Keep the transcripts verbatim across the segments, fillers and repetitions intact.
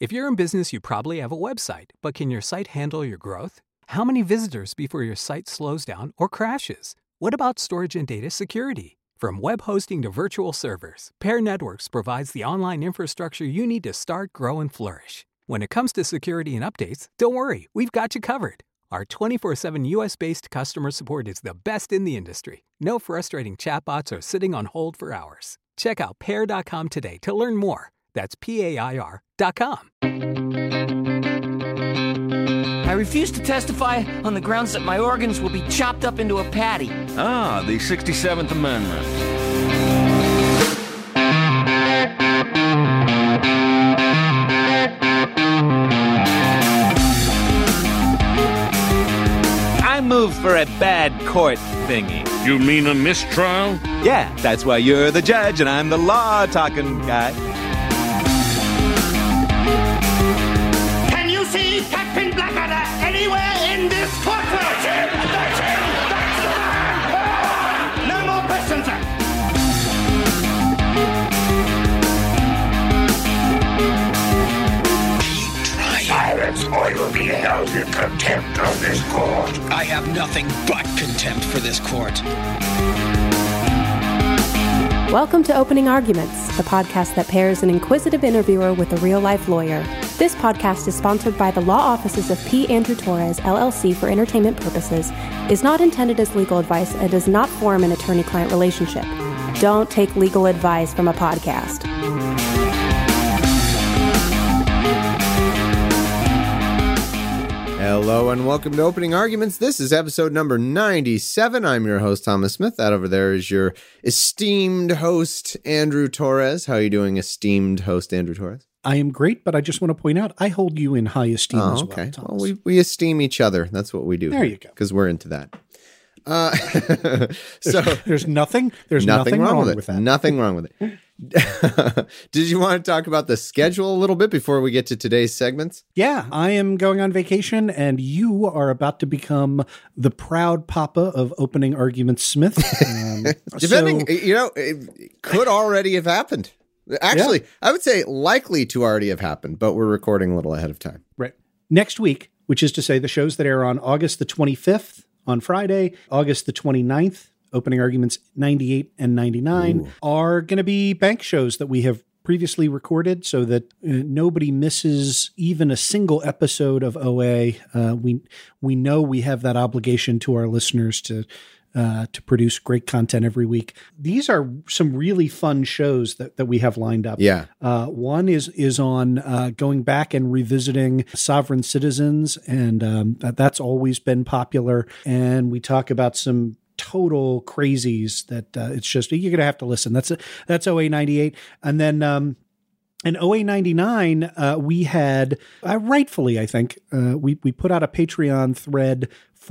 If you're in business, you probably have a website, but can your site handle your growth? How many visitors before your site slows down or crashes? What about storage and data security? From web hosting to virtual servers, Pair Networks provides the online infrastructure you need to start, grow, and flourish. When it comes to security and updates, don't worry, we've got you covered. Our twenty-four seven U S-based customer support is the best in the industry. No frustrating chatbots or sitting on hold for hours. Check out pair dot com today to learn more. That's P A I R dot com. I refuse to testify on the grounds that my organs will be chopped up into a patty. Ah, the sixty-seventh Amendment. I move for a bad court thingy. You mean a mistrial? Yeah, that's why you're the judge and I'm the law-talking guy. Can you see Captain Blackadder anywhere in this courtroom? That's him! That's him! That's the man! No more questions, sir. Keep trying. Silence, or you'll be held in contempt of this court. I have nothing but contempt for this court. Welcome to Opening Arguments, the podcast that pairs an inquisitive interviewer with a real-life lawyer. This podcast is sponsored by the law offices of P. Andrew Torres, L L C for entertainment purposes, is not intended as legal advice, and does not form an attorney-client relationship. Don't take legal advice from a podcast. Hello and welcome to Opening Arguments. This is episode number ninety-seven. I'm your host, Thomas Smith. That over there is your esteemed host, Andrew Torres. How are you doing, esteemed host, Andrew Torres? I am great, but I just want to point out, I hold you in high esteem oh, as well, okay. Thomas. Well, we, we esteem each other. That's what we do. There you go. Because we're into that. Uh, so there's, there's nothing, there's nothing, nothing wrong, wrong with, with that. Nothing wrong with it. Did you want to talk about the schedule a little bit before we get to today's segments? Yeah, I am going on vacation, and you are about to become the proud papa of Opening Arguments Smith. Um, Depending, so, you know, it could already have happened. Actually, yeah. I would say likely to already have happened, but we're recording a little ahead of time. Right. Next week, which is to say the shows that air on August the twenty-fifth on Friday, August the twenty-ninth, Opening Arguments ninety-eight and ninety-nine, Ooh. Are going to be bank shows that we have previously recorded so that uh, nobody misses even a single episode of O A. Uh, we we know we have that obligation to our listeners to uh, to produce great content every week. These are some really fun shows that, that we have lined up. Yeah. Uh, one is is on uh, going back and revisiting Sovereign Citizens, and um, that, that's always been popular. And we talk about some total crazies that uh, it's just, you're going to have to listen. That's that's O A ninety-eight. And then um, in O A ninety-nine, uh, we had, uh, rightfully, I think, uh, we, we put out a Patreon thread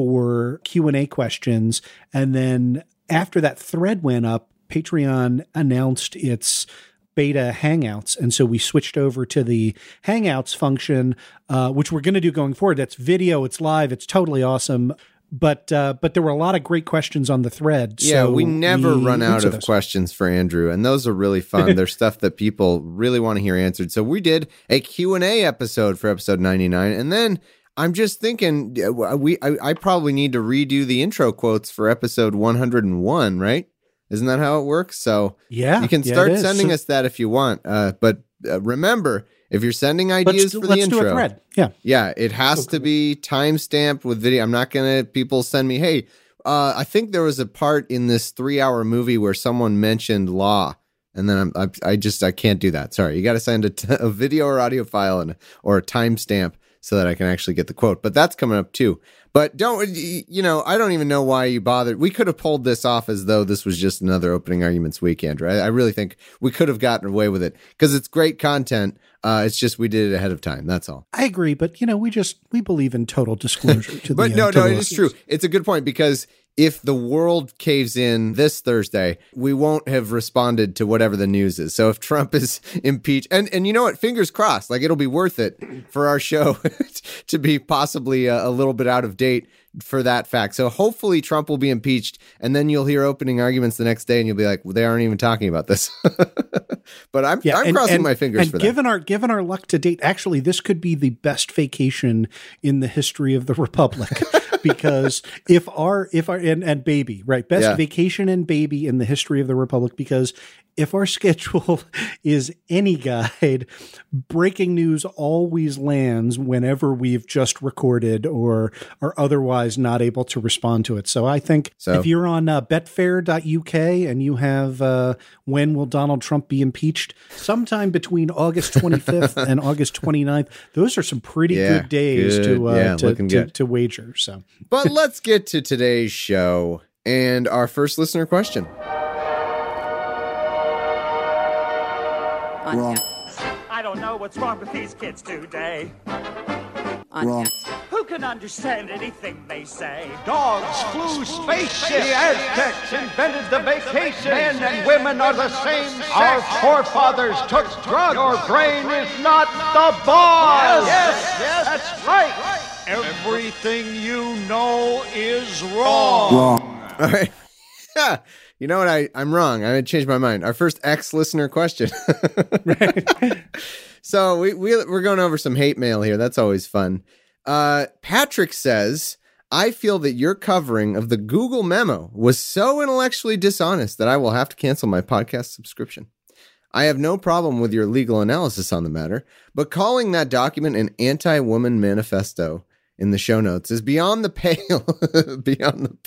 for Q and A questions. And then after that thread went up, Patreon announced its beta Hangouts. And so we switched over to the Hangouts function, uh, which we're going to do going forward. That's video, it's live, it's totally awesome. But uh, but there were a lot of great questions on the thread. Yeah, so we never we run out of those. questions for Andrew, and those are really fun. They're stuff that people really want to hear answered. So we did a Q and A episode for episode ninety-nine, and then I'm just thinking we I, I probably need to redo the intro quotes for episode one hundred one, right? Isn't that how it works? So yeah, you can yeah, start sending so, us that if you want. Uh, but uh, remember, if you're sending ideas let's, for let's the intro, do a thread. Yeah, yeah, it has okay. to be time stamped with video. I'm not gonna people send me, hey, uh, I think there was a part in this three hour movie where someone mentioned law, and then I'm, I, I just I can't do that. Sorry, you got to send a, t- a video or audio file and or a timestamp so that I can actually get the quote. But that's coming up too. But don't, you know, I don't even know why you bothered. We could have pulled this off as though this was just another Opening Arguments week, Andrew. I, I really think we could have gotten away with it because it's great content. Uh, it's just we did it ahead of time. That's all. I agree. But, you know, we just we believe in total disclosure. To but the, no, uh, to no, the it is true. It's a good point because if the world caves in this Thursday, we won't have responded to whatever the news is. So if Trump is impeached, and, and you know what, fingers crossed, like it'll be worth it for our show to be possibly a, a little bit out of date for that fact. So hopefully Trump will be impeached, and then you'll hear opening arguments the next day and you'll be like, well, they aren't even talking about this. But I'm, yeah, I'm and, crossing and, my fingers and for given that. Our, given our luck to date, actually, this could be the best vacation in the history of the Republic. Because if our, if our, and, and baby, right, best yeah. vacation and baby in the history of the Republic, because if our schedule is any guide, breaking news always lands whenever we've just recorded or are otherwise not able to respond to it. So I think so, if you're on uh, betfair dot U K and you have uh, when will Donald Trump be impeached, sometime between August twenty-fifth and August twenty-ninth, those are some pretty yeah, good days good. to, uh, yeah, to, to, to wager. So, but let's get to today's show and our first listener question. Wrong. I don't know what's wrong with these kids today. Wrong. Who can understand anything they say? Dogs flew spaceships. The Aztecs invented the vacation. Men and women are the same sex. Our forefathers took drugs. Your brain is not the boss. Yes, yes, that's right. Everything you know is wrong. Wrong. All right. Yeah. You know what? I, I'm wrong. I'm going to change my mind. Our first ex-listener question. So we, we, we're going over some hate mail here. That's always fun. Uh, Patrick says, I feel that your covering of the Google memo was so intellectually dishonest that I will have to cancel my podcast subscription. I have no problem with your legal analysis on the matter, but calling that document an anti-woman manifesto in the show notes is beyond the pale. Beyond the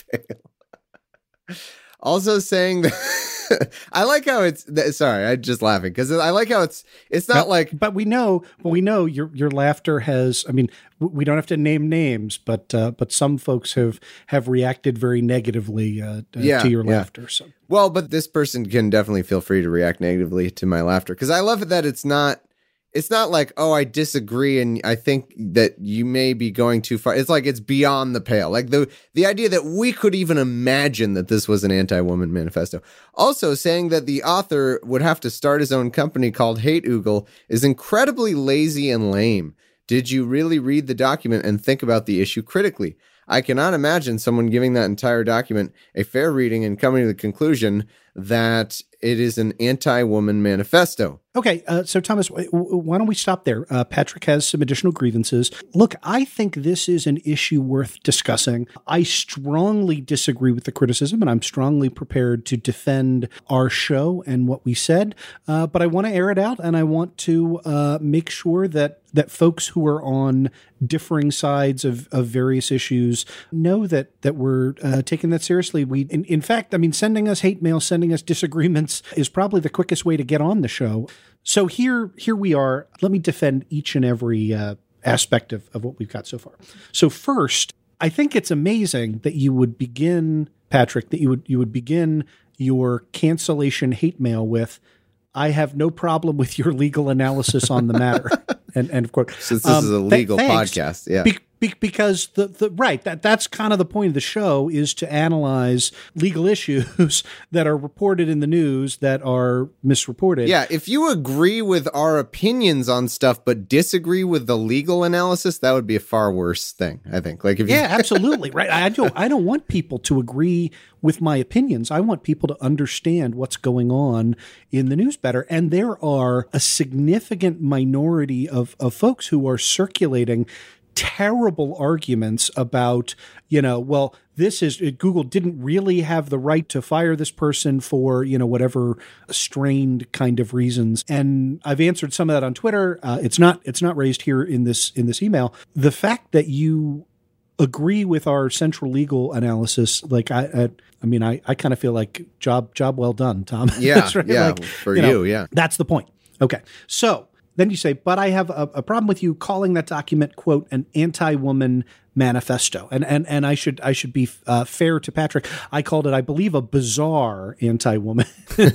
pale. Also saying that I like how it's sorry, I'm just laughing because I like how it's it's not but, like but we know but we know your your laughter has I mean we don't have to name names but uh, but some folks have have reacted very negatively uh, yeah, to your yeah. laughter. So well, but this person can definitely feel free to react negatively to my laughter because I love it that it's not It's not like, oh, I disagree and I think that you may be going too far. It's like it's beyond the pale. Like the the idea that we could even imagine that this was an anti-woman manifesto. Also, saying that the author would have to start his own company called Hate Oogle is incredibly lazy and lame. Did you really read the document and think about the issue critically? I cannot imagine someone giving that entire document a fair reading and coming to the conclusion that it is an anti-woman manifesto. Okay, uh, so Thomas, w- w- why don't we stop there? Uh, Patrick has some additional grievances. Look, I think this is an issue worth discussing. I strongly disagree with the criticism, and I'm strongly prepared to defend our show and what we said. Uh, but I want to air it out, and I want to uh, make sure that that folks who are on differing sides of, of various issues know that that we're uh, taking that seriously. We, in, in fact, I mean, sending us hate mail, sending us disagreements is probably the quickest way to get on the show. So here, here we are. Let me defend each and every uh, aspect of, of what we've got so far. So first, I think it's amazing that you would begin, Patrick, that you would you would begin your cancellation hate mail with, I have no problem with your legal analysis on the matter. and, and of course, since this um, is a legal th- podcast, yeah. Be- be- because the, the right that that's kind of the point of the show is to analyze legal issues that are reported in the news that are misreported. Yeah, if you agree with our opinions on stuff but disagree with the legal analysis, that would be a far worse thing, I think. Like if you- yeah, absolutely right. I don't I don't want people to agree with my opinions. I want people to understand what's going on in the news better. And there are a significant minority of, of folks who are circulating terrible arguments about, you know, well, this is Google didn't really have the right to fire this person for, you know, whatever strained kind of reasons. And I've answered some of that on Twitter. Uh, it's not it's not raised here in this in this email. The fact that you agree with our central legal analysis, like I, I, I mean, I, I kind of feel like job job well done, Tom. Yeah, right? yeah, like, for you, you, know, yeah. That's the point. Okay, so then you say, but I have a, a problem with you calling that document, quote, an anti-woman manifesto. And and and I should I should be uh, fair to Patrick. I called it, I believe, a bizarre anti-woman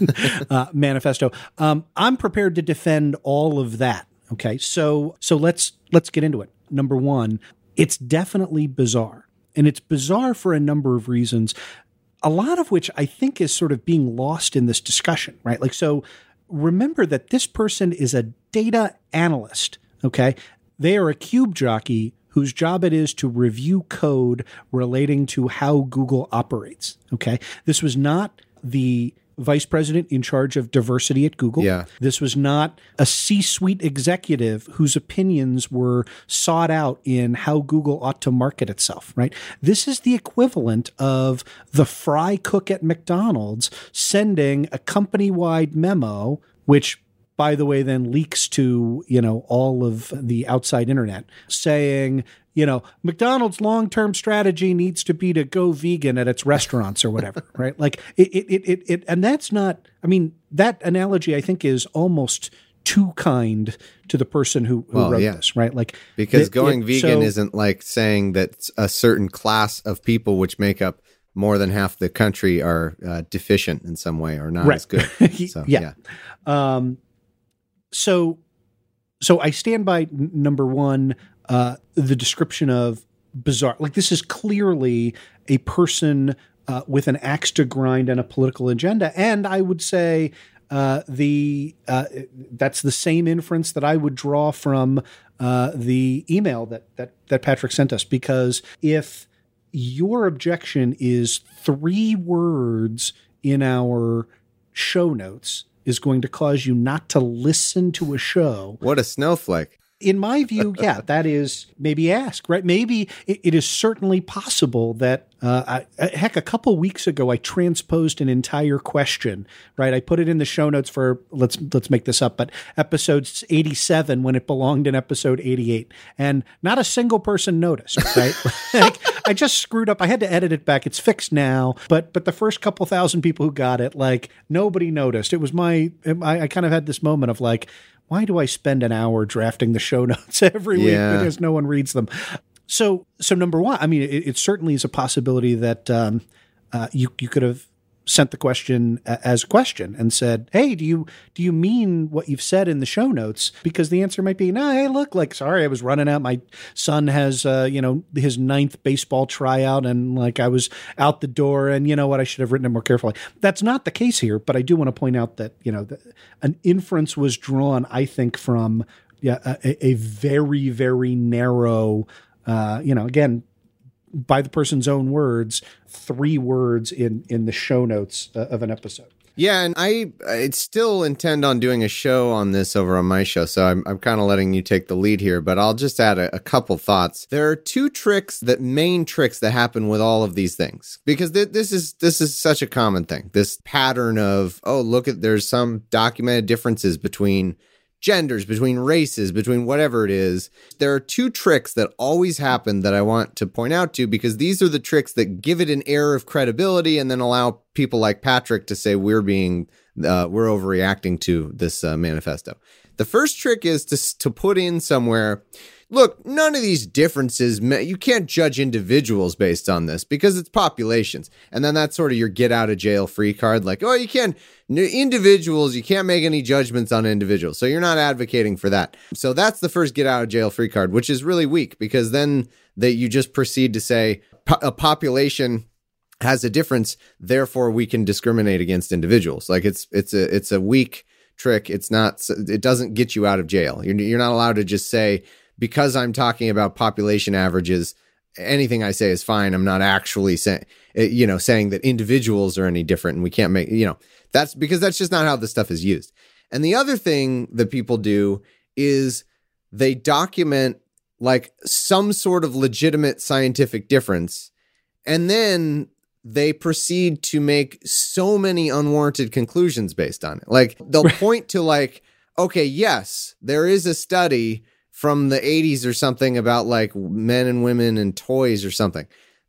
uh, manifesto. Um, I'm prepared to defend all of that. Okay, so so let's let's get into it. Number one, it's definitely bizarre. And it's bizarre for a number of reasons, a lot of which I think is sort of being lost in this discussion, right? Like, so remember that this person is a data analyst, okay? They are a cube jockey whose job it is to review code relating to how Google operates, okay? This was not the vice president in charge of diversity at Google. Yeah. This was not a C-suite executive whose opinions were sought out in how Google ought to market itself, right? This is the equivalent of the fry cook at McDonald's sending a company-wide memo, which, by the way, then leaks to, you know, all of the outside internet, saying, you know, McDonald's long-term strategy needs to be to go vegan at its restaurants or whatever, right? Like it, it, it, it, and that's not, I mean, that analogy I think is almost too kind to the person who, who well, wrote yeah. this, right? Like because it, going it, vegan so, isn't like saying that a certain class of people, which make up more than half the country, are uh, deficient in some way or not right. as good. So, yeah. yeah. Um, so, so I stand by n- number one, uh, the description of bizarre. Like this is clearly a person uh, with an axe to grind and a political agenda. And I would say uh, the uh, that's the same inference that I would draw from uh, the email that that that Patrick sent us. Because if your objection is three words in our show notes is going to cause you not to listen to a show. What a snowflake. In my view, yeah, that is maybe ask, right? Maybe it, it is certainly possible that, uh, I, heck, a couple weeks ago, I transposed an entire question, right? I put it in the show notes for, let's let's make this up, but episode eighty-seven when it belonged in episode eighty-eight. And not a single person noticed, right? Like, I just screwed up. I had to edit it back. It's fixed now. But but the first couple thousand people who got it, like, nobody noticed. It was my, I, I kind of had this moment of like, why do I spend an hour drafting the show notes every yeah. week because no one reads them? So, so number one, I mean, it, it certainly is a possibility that um, uh, you you could have sent the question as a question and said, "Hey, do you do you mean what you've said in the show notes?" Because the answer might be, "No, hey, look, like, sorry, I was running out. My son has, uh, you know, his ninth baseball tryout, and like I was out the door, and you know what, I should have written it more carefully." That's not the case here, but I do want to point out that you know the, an inference was drawn, I think, from yeah a, a very very narrow, uh, you know, again, by the person's own words, three words in, in the show notes uh, of an episode. Yeah, and I I still intend on doing a show on this over on my show, so I'm I'm kind of letting you take the lead here, but I'll just add a, a couple thoughts. There are two tricks, that main tricks that happen with all of these things, because th- this is this is such a common thing. This pattern of, oh, look at, there's some documented differences between genders, between races, between whatever it is. There are two tricks that always happen that I want to point out to, because these are the tricks that give it an air of credibility and then allow people like Patrick to say we're being, uh, we're overreacting to this uh, manifesto. The first trick is to, to put in somewhere, look, none of these differences, you can't judge individuals based on this because it's populations. And then that's sort of your get out of jail free card. Like, oh, you can't, individuals, you can't make any judgments on individuals. So you're not advocating for that. So that's the first get out of jail free card, which is really weak, because then that you just proceed to say po- a population has a difference, therefore we can discriminate against individuals. Like it's, it's a, it's a weak trick. It's not, it doesn't get you out of jail. You're, you're not allowed to just say, because I'm talking about population averages, anything I say is fine. I'm not actually saying, you know, saying that individuals are any different and we can't make, you know, that's because that's just not how this stuff is used. And the other thing that people do is they document like some sort of legitimate scientific difference, and then they proceed to make so many unwarranted conclusions based on it. Like they'll point to like, okay, yes, there is a study from the eighties or something about like men and women and toys or something.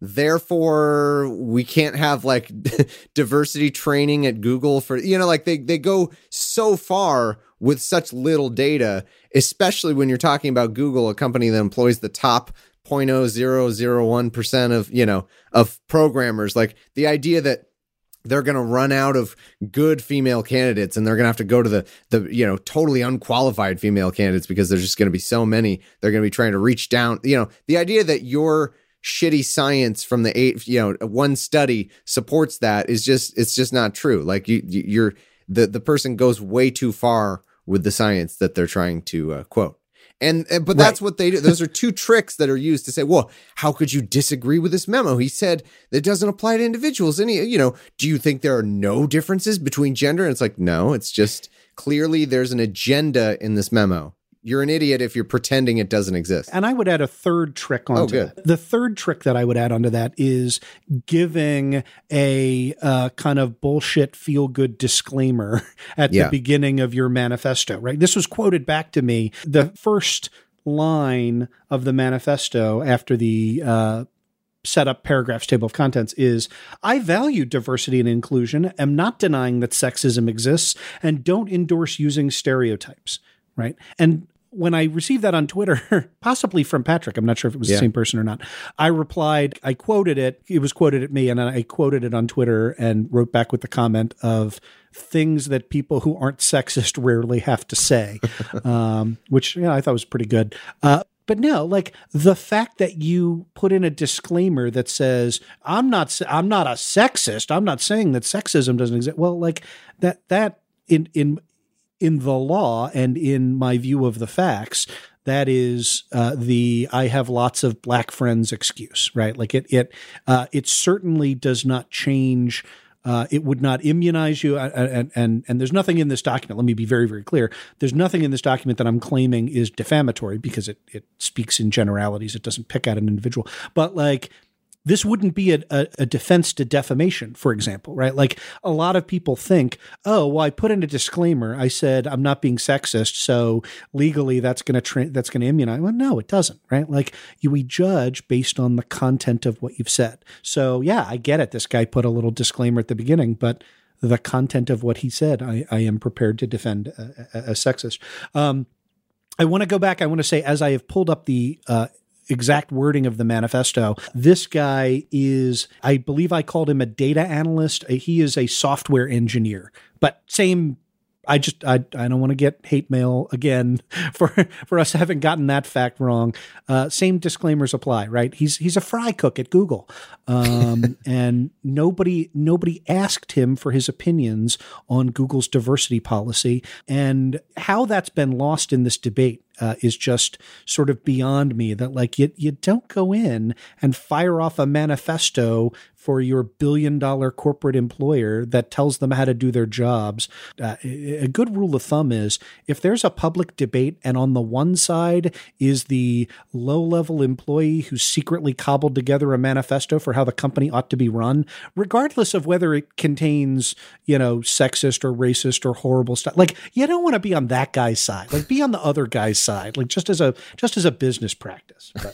Therefore, we can't have like diversity training at Google for, you know, like they, they go so far with such little data, especially when you're talking about Google, a company that employs the top zero point zero zero zero one percent of, you know, of programmers. Like the idea that they're going to run out of good female candidates and they're going to have to go to the, the, you know, totally unqualified female candidates because there's just going to be so many. They're going to be trying to reach down, you know, the idea that your shitty science from the eight, you know, one study supports that is just, it's just not true. Like you, you're the, the person goes way too far with the science that they're trying to uh, quote. And, and but that's right. What they do. Those are two tricks that are used to say, well, how could you disagree with this memo? He said that doesn't apply to individuals. And, he, you know, do you think there are no differences between gender? And it's like, no, it's just clearly there's an agenda in this memo. You're an idiot if you're pretending it doesn't exist. And I would add a third trick onto oh, good. that. The third trick that I would add onto that is giving a uh, kind of bullshit feel-good disclaimer at yeah. the beginning of your manifesto, right? This was quoted back to me. The first line of the manifesto after the uh, set up paragraphs table of contents is, I value diversity and inclusion, am not denying that sexism exists, and don't endorse using stereotypes. Right. And when I received that on Twitter, possibly from Patrick, I'm not sure if it was yeah. the same person or not, I replied, I quoted it. It was quoted at me, and I quoted it on Twitter and wrote back with the comment of things that people who aren't sexist rarely have to say, um, which you know, I thought was pretty good. Uh, But no, like the fact that you put in a disclaimer that says, I'm not, I'm not a sexist. I'm not saying that sexism doesn't exist. Well, like that, that in, in, in the law and in my view of the facts, that is uh, the I have lots of black friends excuse, right? Like it, it, uh, it certainly does not change. Uh, it would not immunize you. And, and, and there's nothing in this document. Let me be very, very clear. There's nothing in this document that I'm claiming is defamatory because it, it speaks in generalities. It doesn't pick out an individual, but like, this wouldn't be a, a, a defense to defamation, for example, right? Like a lot of people think, oh, well, I put in a disclaimer. I said I'm not being sexist, so legally that's going to tra- that's going to immunize. Well, no, it doesn't, right? Like you, we judge based on the content of what you've said. So yeah, I get it. This guy put a little disclaimer at the beginning, but the content of what he said, I, I am prepared to defend as sexist. Um, I want to go back. I want to say, as I have pulled up the uh, exact wording of the manifesto, this guy is, I believe I called him a data analyst. He is a software engineer, but same, I just, I, I don't want to get hate mail again for, for us having gotten that fact wrong. Uh, same disclaimers apply, right? He's, he's a fry cook at Google. Um, and nobody, nobody asked him for his opinions on Google's diversity policy, and how that's been lost in this debate Uh, is just sort of beyond me, that like you, you don't go in and fire off a manifesto for your billion dollar corporate employer that tells them how to do their jobs. Uh, a good rule of thumb is if there's a public debate and on the one side is the low level employee who secretly cobbled together a manifesto for how the company ought to be run, regardless of whether it contains, you know, sexist or racist or horrible stuff, like you don't want to be on that guy's side, like be on the other guy's side. Side, like just as a just as a business practice. But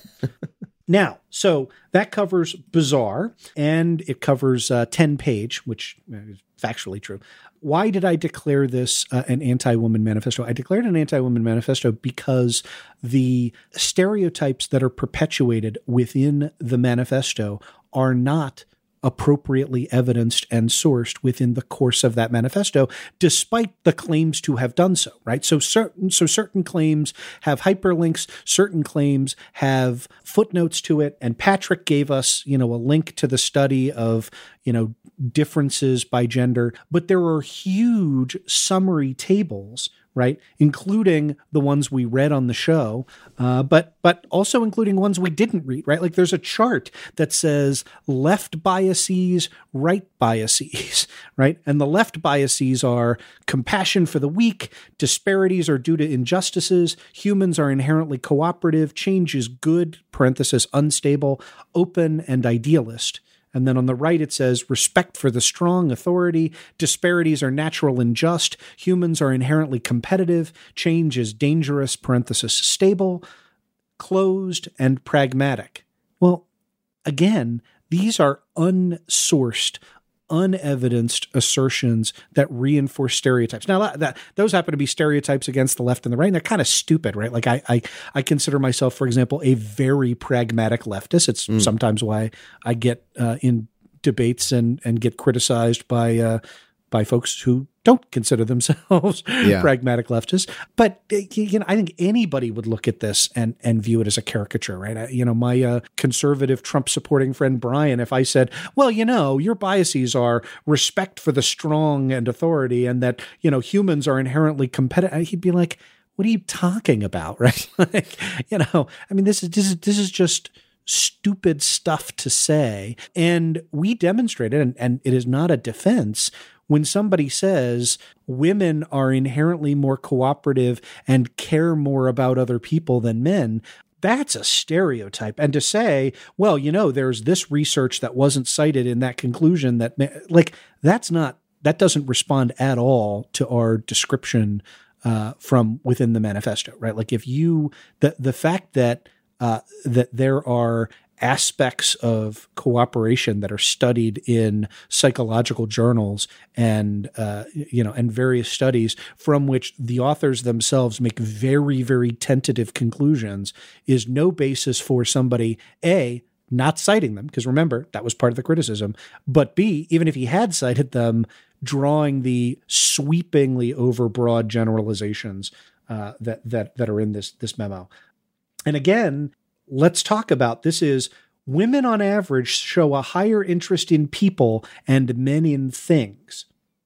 now, so that covers bizarre, and it covers uh, ten page, which is factually true. Why did I declare this uh, an anti-woman manifesto? I declared an anti-woman manifesto because the stereotypes that are perpetuated within the manifesto are not appropriately evidenced and sourced within the course of that manifesto, despite the claims to have done so, right? So certain, so certain claims have hyperlinks, certain claims have footnotes to it. And Patrick gave us, you know, a link to the study of, you know, differences by gender, but there are huge summary tables, right? Including the ones we read on the show, uh, but but also including ones we didn't read, right? Like there's a chart that says left biases, right biases, right? And the left biases are compassion for the weak, disparities are due to injustices, humans are inherently cooperative, change is good, parenthesis, unstable, open, and idealist. And then on the right, it says respect for the strong, authority, disparities are natural and just, humans are inherently competitive, change is dangerous, parenthesis, stable, closed, and pragmatic. Well, again, these are unsourced, unevidenced assertions that reinforce stereotypes. Now, that, those happen to be stereotypes against the left and the right, and they're kind of stupid, right? Like I, I, I consider myself, for example, a very pragmatic leftist. It's mm. sometimes why I get uh, in debates and and get criticized by uh, by folks who don't consider themselves Yeah. pragmatic leftists. But you know, I think anybody would look at this and and view it as a caricature, right? I, you know, my uh, conservative Trump supporting friend Brian, if I said, well, you know, your biases are respect for the strong and authority, and that, you know, humans are inherently competitive, he'd be like, what are you talking about, right? Like, you know, I mean, this is this is this is just stupid stuff to say. And we demonstrated, and, and it is not a defense, when somebody says women are inherently more cooperative and care more about other people than men, that's a stereotype. And to say, well, you know, there's this research that wasn't cited in that conclusion, that, like, that's not, that doesn't respond at all to our description uh, from within the manifesto, right? Like, if you, the, the fact that, uh, that there are aspects of cooperation that are studied in psychological journals and, uh, you know, and various studies from which the authors themselves make very, very tentative conclusions, is no basis for somebody, A, not citing them, because remember, that was part of the criticism, but B, even if he had cited them, drawing the sweepingly overbroad generalizations uh, that, that, that are in this, this memo. And again, let's talk about, this is women on average show a higher interest in people and men in things.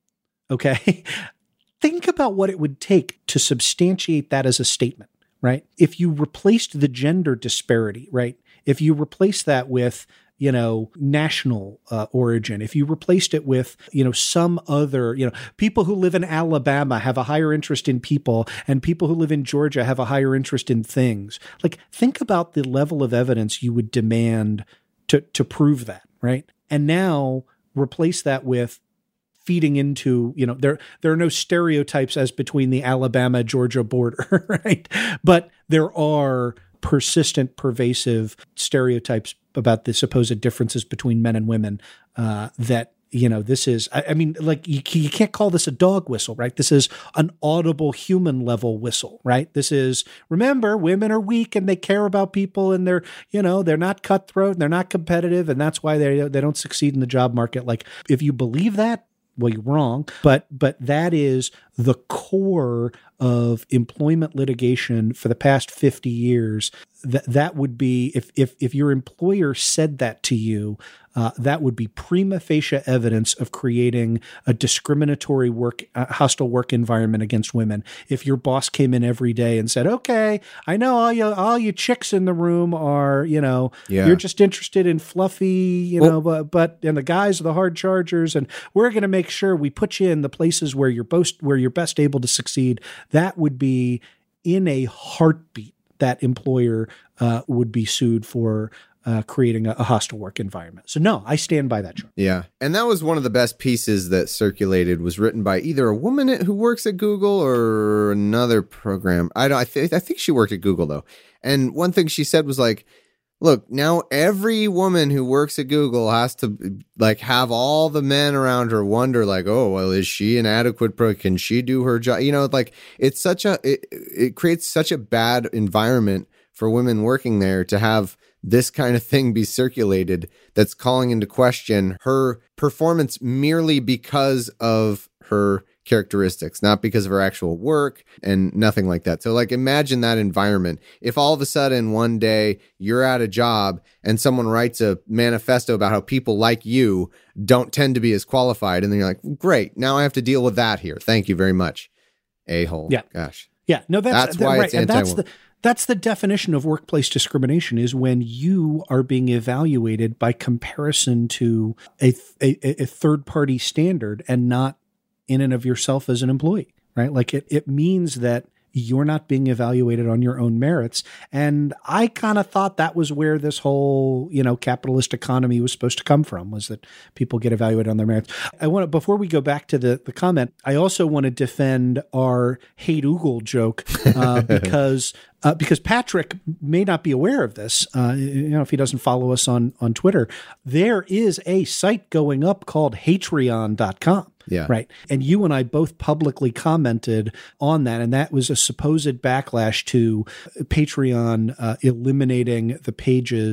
Okay. Think about what it would take to substantiate that as a statement, right? If you replaced the gender disparity, right? If you replace that with, you know, national uh, origin, if you replaced it with, you know, some other, you know, people who live in Alabama have a higher interest in people, and people who live in Georgia have a higher interest in things. Like, think about the level of evidence you would demand to to prove that, right? And now replace that with feeding into, you know, there there are no stereotypes as between the Alabama-Georgia border, right? But there are persistent, pervasive stereotypes about the supposed differences between men and women, uh, that, you know, this is, I, I mean, like, you, you can't call this a dog whistle, right? This is an audible human level whistle, right? This is, remember, women are weak and they care about people, and they're, you know, they're not cutthroat and they're not competitive, and that's why they they don't succeed in the job market. Like, if you believe that, well, you're wrong, but but that is the core of employment litigation for the past fifty years. That that would be, if if if your employer said that to you, uh, that would be prima facie evidence of creating a discriminatory work, uh, hostile work environment against women. If your boss came in every day and said, "Okay, I know all you all you chicks in the room are, you know, Yeah. you're just interested in fluffy, you Well- know, but but and the guys are the hard chargers, and we're going to make sure we put you in the places where you're best where you're best able to succeed." That would be, in a heartbeat, that employer uh, would be sued for uh, creating a, a hostile work environment. So no, I stand by that, Charlie. Yeah. And that was one of the best pieces that circulated, was written by either a woman who works at Google or another program. I don't, I, th- I think she worked at Google though. And one thing she said was like, look, now every woman who works at Google has to like have all the men around her wonder like, oh, well, is she an adequate pro? Can she do her job? You know, like it's such a, it, it creates such a bad environment for women working there to have this kind of thing be circulated that's calling into question her performance merely because of her characteristics, not because of her actual work and nothing like that. So like, imagine that environment. If all of a sudden one day you're at a job and someone writes a manifesto about how people like you don't tend to be as qualified, and then you're like, great, now I have to deal with that here. Thank you very much. A-hole. Yeah. Gosh. Yeah. No, that's, That's why right. it's And that's anti-woman. the, that's the definition of workplace discrimination, is when you are being evaluated by comparison to a, a, a third party standard and not in and of yourself as an employee, right? Like it, it means that you're not being evaluated on your own merits. And I kind of thought that was where this whole, you know, capitalist economy was supposed to come from, was that people get evaluated on their merits. I want to, before we go back to the, the comment, I also want to defend our hate Google joke uh, because uh, because Patrick may not be aware of this. Uh, you know, if he doesn't follow us on, on Twitter, there is a site going up called Hatreon dot com. Yeah. Right. And you and I both publicly commented on that. And that was a supposed backlash to Patreon uh, eliminating the pages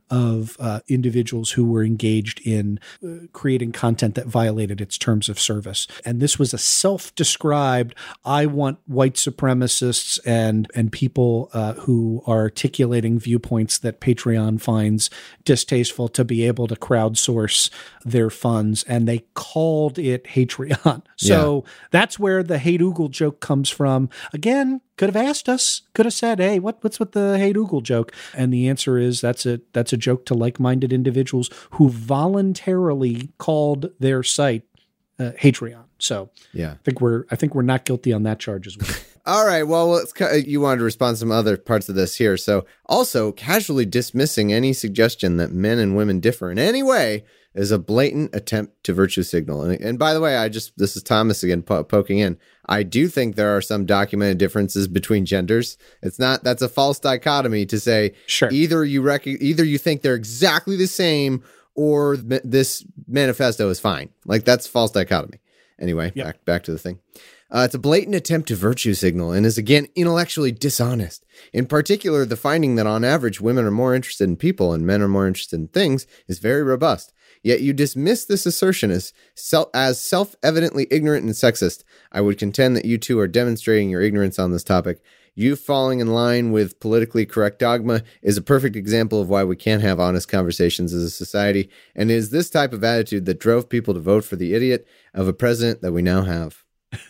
of uh, individuals who were engaged in uh, creating content that violated its terms of service. And this was a self-described, I want white supremacists and, and people uh, who are articulating viewpoints that Patreon finds distasteful to be able to crowdsource their funds. And they called it Hatreon. So yeah. That's where the hate Oogle joke comes from. Again, could have asked us, could have said, hey, what, what's with the hate Oogle joke? And the answer is that's a that's a joke to like-minded individuals who voluntarily called their site uh, Hatreon. So yeah, I think we're I think we're not guilty on that charge as well. All right. Well, let's, you wanted to respond to some other parts of this here. So also casually dismissing any suggestion that men and women differ in any way is a blatant attempt to virtue signal. And, and by the way, I just, this is Thomas again po- poking in. I do think there are some documented differences between genders. It's not, that's a false dichotomy to say sure. either you rec- either you think they're exactly the same or th- this manifesto is fine. Like that's false dichotomy. Anyway, yep. back, back to the thing. Uh, it's a blatant attempt to virtue signal and is, again, intellectually dishonest. In particular, the finding that on average, women are more interested in people and men are more interested in things is very robust. Yet you dismiss this assertion as, self- as self-evidently ignorant and sexist. I would contend that you two are demonstrating your ignorance on this topic. You falling in line with politically correct dogma is a perfect example of why we can't have honest conversations as a society, and it is this type of attitude that drove people to vote for the idiot of a president that we now have.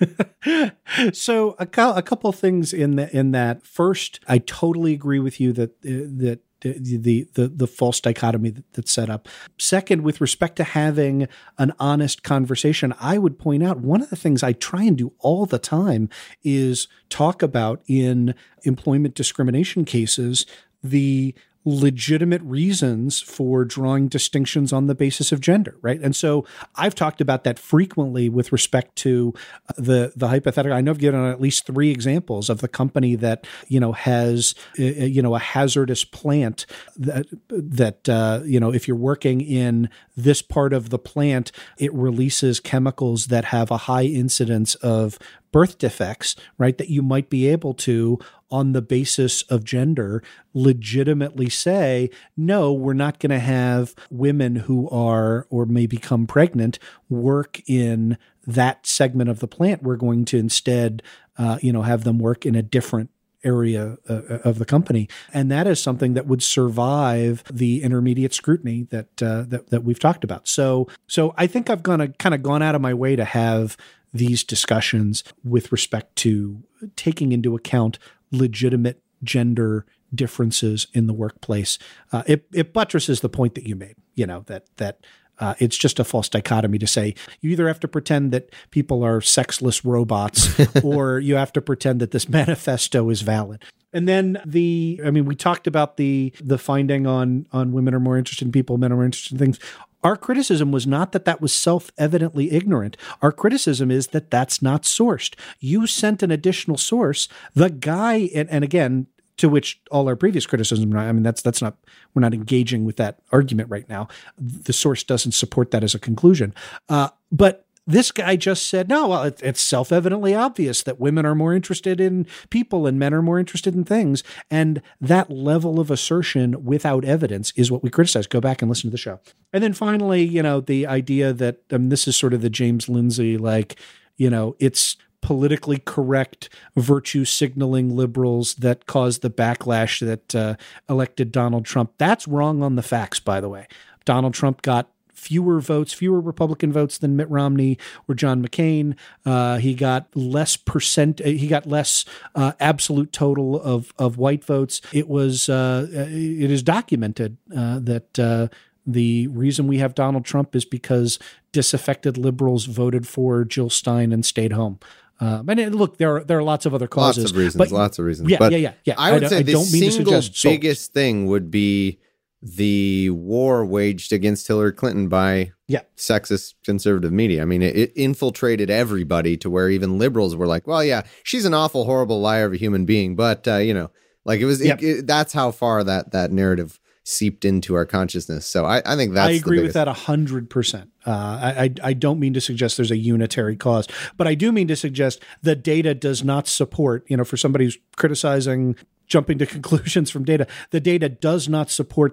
So a, a couple of things in the, in that. First, I totally agree with you that uh, that the the the false dichotomy that, that's set up. Second, with respect to having an honest conversation, I would point out one of the things I try and do all the time is talk about in employment discrimination cases the legitimate reasons for drawing distinctions on the basis of gender, right? And so I've talked about that frequently with respect to the the hypothetical. I know I've given at least three examples of the company that, you know, has, you know, a hazardous plant that, that uh, you know, if you're working in this part of the plant, it releases chemicals that have a high incidence of birth defects, right? That you might be able to, on the basis of gender, legitimately say, no, we're not going to have women who are or may become pregnant work in that segment of the plant. We're going to instead, uh, you know, have them work in a different area uh, of the company. And that is something that would survive the intermediate scrutiny that, uh, that, that we've talked about. So, so I think I've gone, kind of gone out of my way to have these discussions with respect to taking into account legitimate gender differences in the workplace. Uh, it, it buttresses the point that you made, you know, that, that, Uh, it's just a false dichotomy to say you either have to pretend that people are sexless robots or you have to pretend that this manifesto is valid. And then the, I mean, we talked about the the finding on on women are more interested in people, men are more interested in things. Our criticism was not that that was self-evidently ignorant. Our criticism is that that's not sourced. You sent an additional source. The guy, and, and again, to which all our previous criticism, I mean, that's that's not, we're not engaging with that argument right now. The source doesn't support that as a conclusion. Uh, but this guy just said, no, well, it, it's self-evidently obvious that women are more interested in people and men are more interested in things. And that level of assertion without evidence is what we criticize. Go back and listen to the show. And then finally, you know, the idea that um, this is sort of the James Lindsay, like, you know, it's politically correct virtue signaling liberals that caused the backlash that uh, elected Donald Trump. That's wrong on the facts, by the way. Donald Trump got fewer votes, fewer Republican votes than Mitt Romney or John McCain. Uh, he got less percent, he got less uh, absolute total of, of white votes. It was, uh, it is documented uh, that uh, the reason we have Donald Trump is because disaffected liberals voted for Jill Stein and stayed home. Um, and look, there are there are lots of other causes. Lots of reasons. But, lots of reasons. Yeah, but yeah, yeah, yeah. I would I, say I the don't mean single to suggest biggest thing would be the war waged against Hillary Clinton by yeah. sexist conservative media. I mean, it, it infiltrated everybody to where even liberals were like, well, yeah, she's an awful, horrible liar of a human being. But, uh, you know, like it was, yep. it, it, that's how far that that narrative seeped into our consciousness. So I, I think that's I agree the with that a hundred percent. I, I don't mean to suggest there's a unitary cause, but I do mean to suggest the data does not support, you know, for somebody who's criticizing jumping to conclusions from data, the data does not support that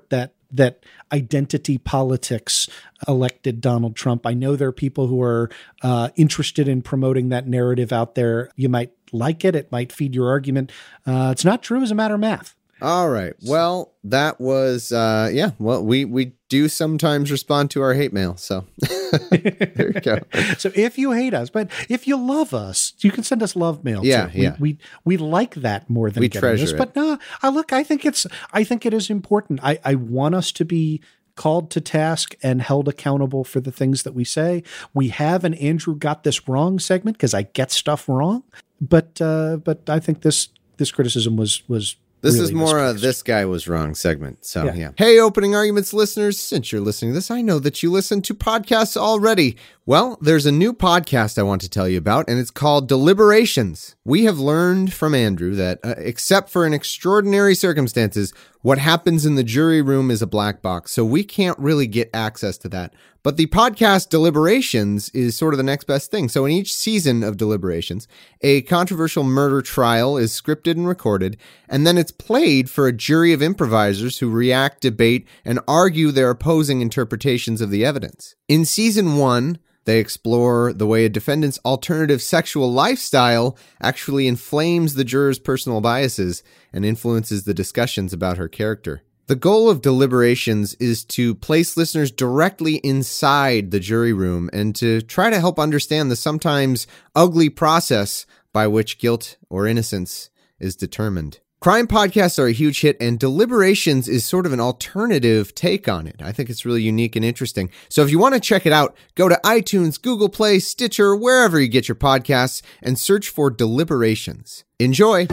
that identity politics elected Donald Trump. I know there are people who are uh, interested in promoting that narrative out there. You might like it. It might feed your argument. Uh, it's not true as a matter of math. All right. Well, that was, uh, yeah, well, we, we do sometimes respond to our hate mail. So there you go. So if you hate us, but if you love us, you can send us love mail. Yeah. Too. Yeah. We, we, we like that more than we getting treasure this. it. But no, I look, I think it's, I think it is important. I, I want us to be called to task and held accountable for the things that we say. We have an Andrew got this wrong segment because I get stuff wrong. But, uh, but I think this, this criticism was, was, This really is more a misplaced. this guy was wrong segment. So, yeah. Yeah. Hey, Opening Arguments listeners, since you're listening to this, I know that you listen to podcasts already. Well, there's a new podcast I want to tell you about, and it's called Deliberations. We have learned from Andrew that, uh, except for in extraordinary circumstances, what happens in the jury room is a black box, so we can't really get access to that. But the podcast Deliberations is sort of the next best thing. So in each season of Deliberations, a controversial murder trial is scripted and recorded, and then it's played for a jury of improvisers who react, debate, and argue their opposing interpretations of the evidence. In season one, they explore the way a defendant's alternative sexual lifestyle actually inflames the juror's personal biases and influences the discussions about her character. The goal of Deliberations is to place listeners directly inside the jury room and to try to help understand the sometimes ugly process by which guilt or innocence is determined. Crime podcasts are a huge hit, and Deliberations is sort of an alternative take on it. I think it's really unique and interesting. So if you want to check it out, go to iTunes, Google Play, Stitcher, wherever you get your podcasts, and search for Deliberations. Enjoy!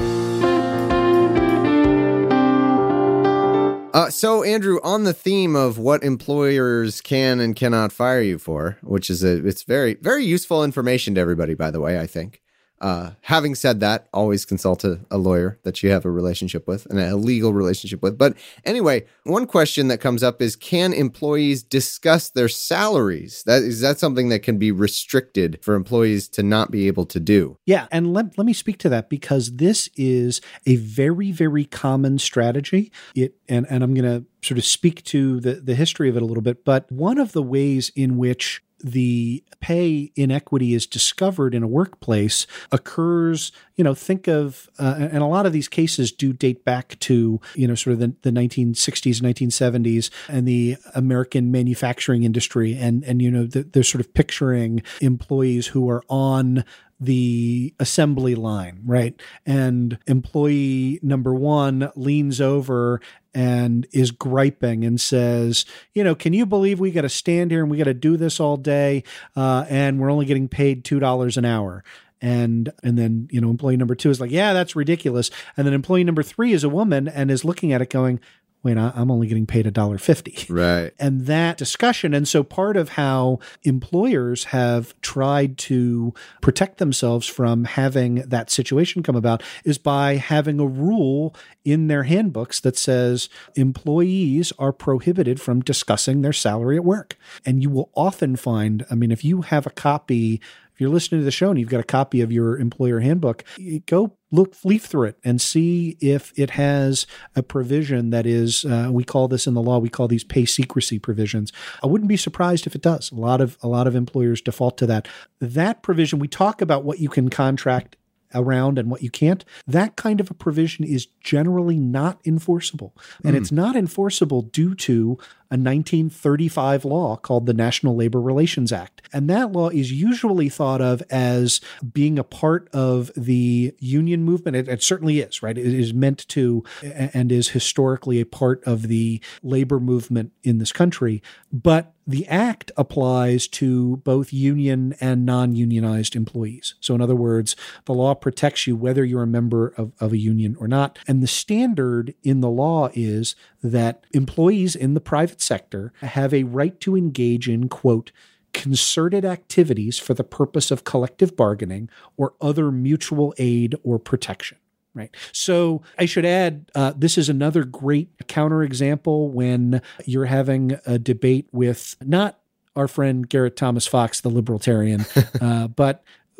Uh, so, Andrew, on the theme of what employers can and cannot fire you for, which is a, it's very, very useful information to everybody, by the way, I think. Uh, having said that, always consult a, a lawyer that you have a relationship with and a legal relationship with. But anyway, one question that comes up is, can employees discuss their salaries? That is that something that can be restricted for employees to not be able to do? Yeah. And let, let me speak to that, because this is a very, very common strategy. It, and, and I'm going to sort of speak to the, the history of it a little bit. But one of the ways in which the pay inequity is discovered in a workplace occurs, you know, think of, uh, and a lot of these cases do date back to, you know, sort of the, the nineteen sixties, nineteen seventies and the American manufacturing industry. And, and, you know, the, they're sort of picturing employees who are on the assembly line, right? And employee number one leans over and is griping and says, you know, can you believe we got to stand here and we got to do this all day, uh, and we're only getting paid two dollars an hour? And and then, you know, employee number two is like, yeah, that's ridiculous. And then employee number three is a woman and is looking at it going, wait, I'm only getting paid a dollar fifty. Right. And that discussion. And so part of how employers have tried to protect themselves from having that situation come about is by having a rule in their handbooks that says employees are prohibited from discussing their salary at work. And you will often find, I mean, if you have a copy, if you're listening to the show and you've got a copy of your employer handbook, go look, leaf through it and see if it has a provision that is, uh, we call this in the law, we call these pay secrecy provisions. I wouldn't be surprised if it does. A lot of, a lot of employers default to that. That provision, we talk about what you can contract around and what you can't. That kind of a provision is generally not enforceable. And mm. it's not enforceable due to a nineteen thirty-five law called the National Labor Relations Act. And that law is usually thought of as being a part of the union movement. It, it certainly is, right? It is meant to and is historically a part of the labor movement in this country. But the act applies to both union and non-unionized employees. So in other words, the law protects you whether you're a member of, of a union or not. And the standard in the law is that employees in the private sector have a right to engage in, quote, concerted activities for the purpose of collective bargaining or other mutual aid or protection. Right. So I should add, uh, this is another great counterexample when you're having a debate with not our friend Garrett Thomas Fox, the libertarian, uh, but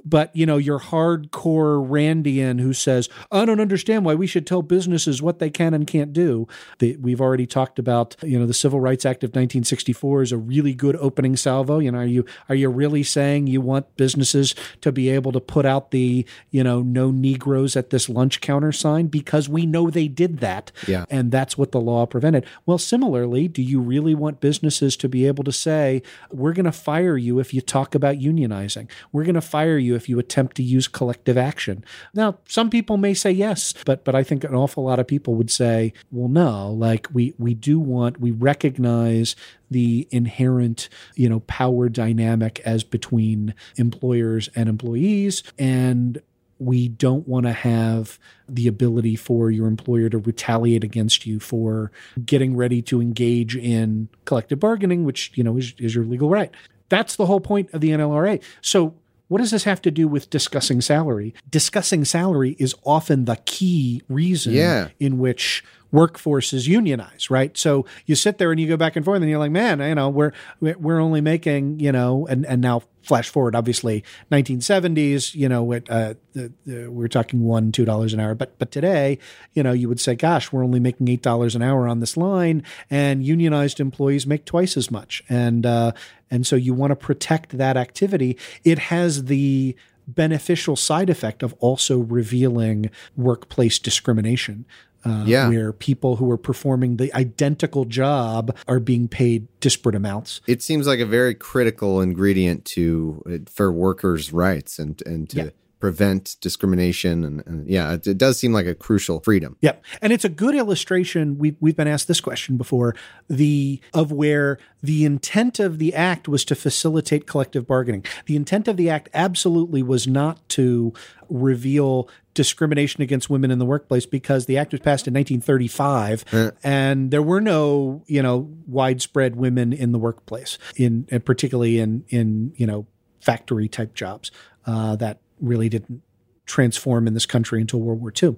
but, you know, your hardcore Randian who says, I don't understand why we should tell businesses what they can and can't do. The, we've already talked about, you know, the Civil Rights Act of nineteen sixty-four is a really good opening salvo. You know, are you are you really saying you want businesses to be able to put out the, you know, no Negroes at this lunch counter sign? Because we know they did that. Yeah. And that's what the law prevented. Well, similarly, do you really want businesses to be able to say, we're going to fire you if you talk about unionizing? We're going to fire you if you attempt to use collective action. Now, some people may say yes, but but I think an awful lot of people would say, well, no, like we we do want, we recognize the inherent, you know, power dynamic as between employers and employees, and we don't want to have the ability for your employer to retaliate against you for getting ready to engage in collective bargaining, which, you know, is, is your legal right. That's the whole point of the N L R A. So what does this have to do with discussing salary? Discussing salary is often the key reason yeah. in which workforces unionize, right? So you sit there and you go back and forth and you're like, man, you know, we're we're only making, you know, and, and now flash forward, obviously, nineteen seventies, you know, at, uh, the, the, we're talking one, two dollars an hour. But but today, you know, you would say, gosh, we're only making eight dollars an hour on this line, and unionized employees make twice as much. And uh, and so you want to protect that activity. It has the beneficial side effect of also revealing workplace discrimination. Uh, yeah. Where people who are performing the identical job are being paid disparate amounts. It seems like a very critical ingredient to for workers' rights and, and to yeah. prevent discrimination. And, and yeah, it, it does seem like a crucial freedom. Yep. And it's a good illustration. We've, we've been asked this question before, the of where the intent of the act was to facilitate collective bargaining. The intent of the act absolutely was not to reveal discrimination against women in the workplace, because the act was passed in nineteen thirty-five uh. and there were no, you know, widespread women in the workplace, in and particularly in, in, you know, factory type jobs uh, that really didn't transform in this country until World War Two.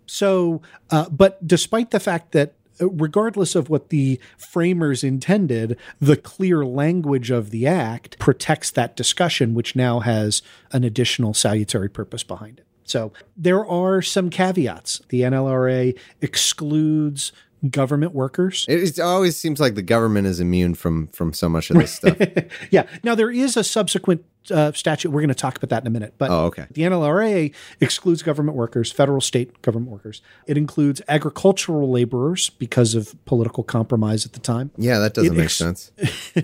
So, uh, but despite the fact that regardless of what the framers intended, the clear language of the act protects that discussion, which now has an additional salutary purpose behind it. So there are some caveats. The N L R A excludes government workers. It, it always seems like the government is immune from from so much of this stuff. Yeah. Now, there is a subsequent uh, statute. We're going to talk about that in a minute. But oh, okay. The N L R A excludes government workers, federal, state government workers. It includes agricultural laborers because of political compromise at the time. Yeah, that doesn't it make ex- sense.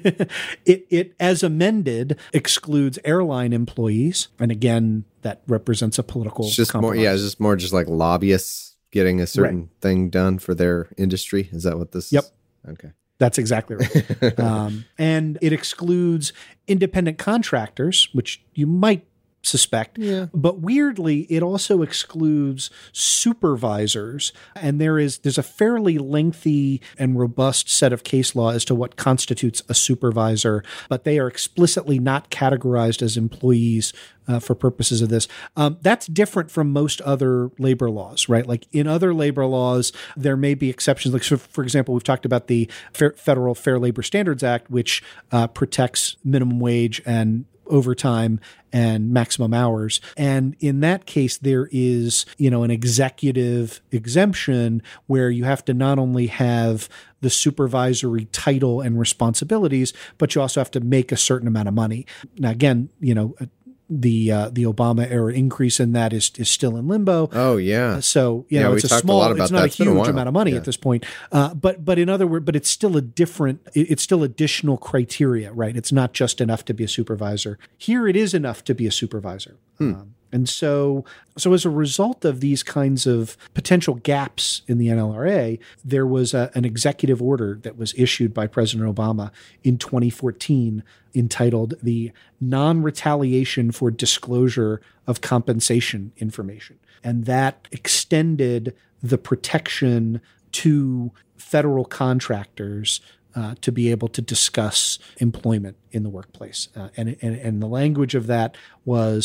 it, it, as amended, excludes airline employees. And again, that represents a political it's just compromise. More, yeah, it's just more just like lobbyists getting a certain right. thing done for their industry. Is that what this yep. is? Okay. That's exactly right. um, and it excludes independent contractors, which you might suspect. Yeah. But weirdly, it also excludes supervisors. And there is there's a fairly lengthy and robust set of case law as to what constitutes a supervisor, but they are explicitly not categorized as employees uh, for purposes of this. Um, that's different from most other labor laws, right? Like in other labor laws, there may be exceptions. Like, so for example, we've talked about the Fair, Federal Fair Labor Standards Act, which uh, protects minimum wage and overtime and maximum hours. And in that case, there is, you know, an executive exemption where you have to not only have the supervisory title and responsibilities, but you also have to make a certain amount of money. Now, again, you know, the uh, the Obama era increase in that is is still in limbo. Oh yeah. Uh, so you yeah, know it's a small, a it's not that. a It's huge a amount of money yeah. at this point. Uh, but but in other words, but it's still a different. It's still additional criteria, right? It's not just enough to be a supervisor. Here, it is enough to be a supervisor. Hmm. Um, and so, so as a result of these kinds of potential gaps in the N L R A, there was a, an executive order that was issued by President Obama in twenty fourteen entitled the Non-Retaliation for Disclosure of Compensation Information. And that extended the protection to federal contractors Uh, to be able to discuss employment in the workplace. Uh, and, and and the language of that was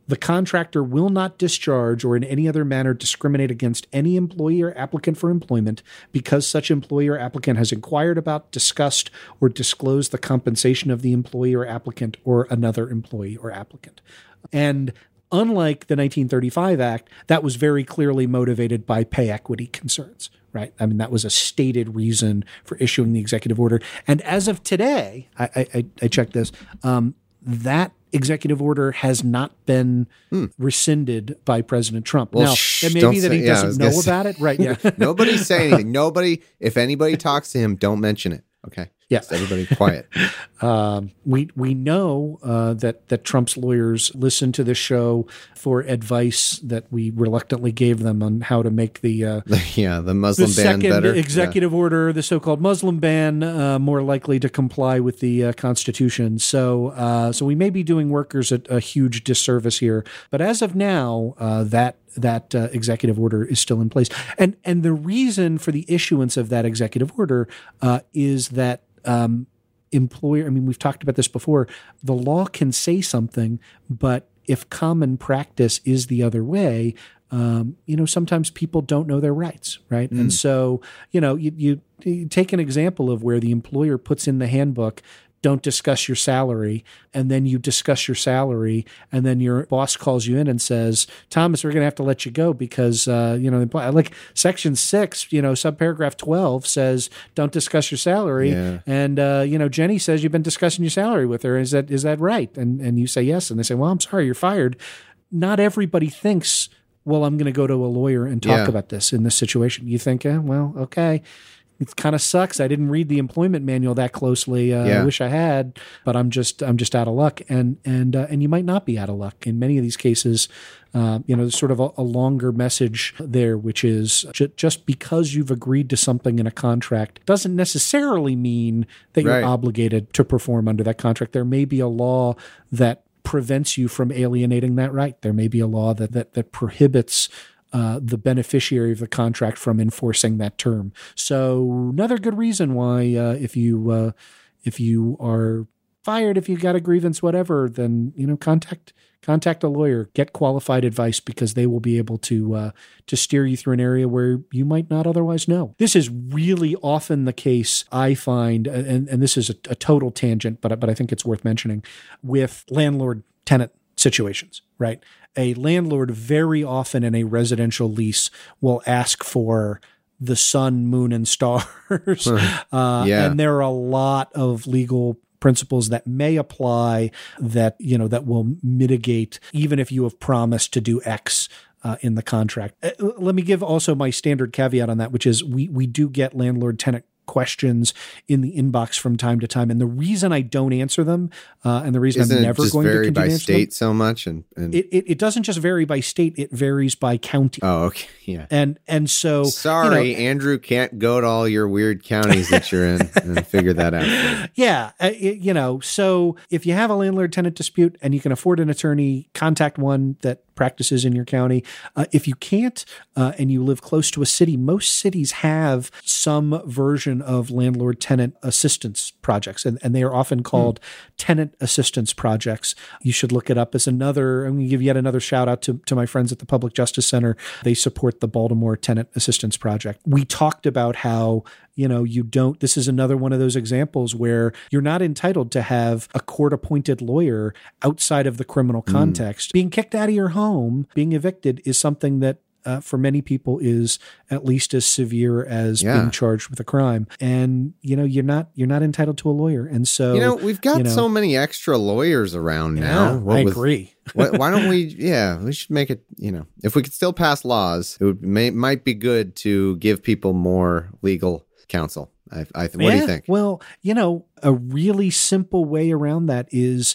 The contractor will not discharge or in any other manner discriminate against any employee or applicant for employment because such employee or applicant has inquired about, discussed, or disclosed the compensation of the employee or applicant or another employee or applicant. And unlike the nineteen thirty-five Act, that was very clearly motivated by pay equity concerns, right? I mean, that was a stated reason for issuing the executive order. And as of today, I, I, I checked this, um, that executive order has not been hmm. rescinded by President Trump. Well, now, shh, it may be that say, he yeah, doesn't know say, about it. Right. Yeah. Nobody's saying anything. Nobody, if anybody talks to him, don't mention it. Okay. Yes. Yeah. Everybody quiet. um, we we know uh, that that Trump's lawyers listen to this show for advice that we reluctantly gave them on how to make the uh, yeah the Muslim the ban second better. executive yeah. order, the so-called Muslim ban, uh, more likely to comply with the uh, Constitution. So uh, so we may be doing workers a, a huge disservice here. But as of now, uh, that that uh, executive order is still in place. And and the reason for the issuance of that executive order uh, is that um, employer, I mean, we've talked about this before, the law can say something, but if common practice is the other way, um, you know, sometimes people don't know their rights, right? Mm. And so, you know, you, you, you take an example of where the employer puts in the handbook, don't discuss your salary, and then you discuss your salary, and then your boss calls you in and says, Thomas, we're going to have to let you go because, uh, you know, like section six, you know, subparagraph twelve says, don't discuss your salary. Yeah. And, uh, you know, Jenny says you've been discussing your salary with her. Is that, is that right? And, and you say yes. And they say, well, I'm sorry, you're fired. Not everybody thinks, well, I'm going to go to a lawyer and talk yeah. about this in this situation. You think, eh, well, okay. It kind of sucks. I didn't read the employment manual that closely. Uh, yeah. I wish I had, but I'm just I'm just out of luck. And and uh, and you might not be out of luck in many of these cases. Uh, you know, there's sort of a, a longer message there, which is ju- just because you've agreed to something in a contract doesn't necessarily mean that you're right. obligated to perform under that contract. There may be a law that prevents you from alienating that right. There may be a law that that that prohibits Uh, the beneficiary of the contract from enforcing that term. So another good reason why uh, if you uh, if you are fired, if you got a grievance, whatever, then you know contact contact a lawyer, get qualified advice because they will be able to uh, to steer you through an area where you might not otherwise know. This is really often the case, I find, and, and this is a, a total tangent, but but I think it's worth mentioning with landlord-tenant situations, right? A landlord very often in a residential lease will ask for the sun, moon, and stars. uh, yeah. And there are a lot of legal principles that may apply that, you know, that will mitigate even if you have promised to do X uh, in the contract. Uh, let me give also my standard caveat on that, which is we we do get landlord-tenant questions in the inbox from time to time. And the reason I don't answer them, uh, and the reason Isn't I'm never it just going vary to continue by to answer state them, so much, and, and... It, it it doesn't just vary by state; it varies by county. Oh, okay, yeah. And and so sorry, you know, Andrew can't go to all your weird counties that you're in and figure that out. Yeah, uh, it, you know. So if you have a landlord-tenant dispute and you can afford an attorney, contact one that practices in your county. Uh, if you can't, uh, and you live close to a city, most cities have some version of landlord-tenant assistance projects, and, and they are often called mm. tenant assistance projects. You should look it up as another, I'm going to give yet another shout out to, to my friends at the Public Justice Center. They support the Baltimore Tenant Assistance Project. We talked about how, you know, you don't, this is another one of those examples where you're not entitled to have a court-appointed lawyer outside of the criminal context. Mm. Being kicked out of your home, being evicted is something that uh, for many people is at least as severe as yeah. being charged with a crime. And, you know, you're not, you're not entitled to a lawyer. And so, you know, we've got you know, so many extra lawyers around now. Yeah, what I with, agree. why, why don't we, yeah, we should make it, you know, if we could still pass laws, it would, may, might be good to give people more legal counsel. I, I, what yeah, do you think? Well, you know, a really simple way around that is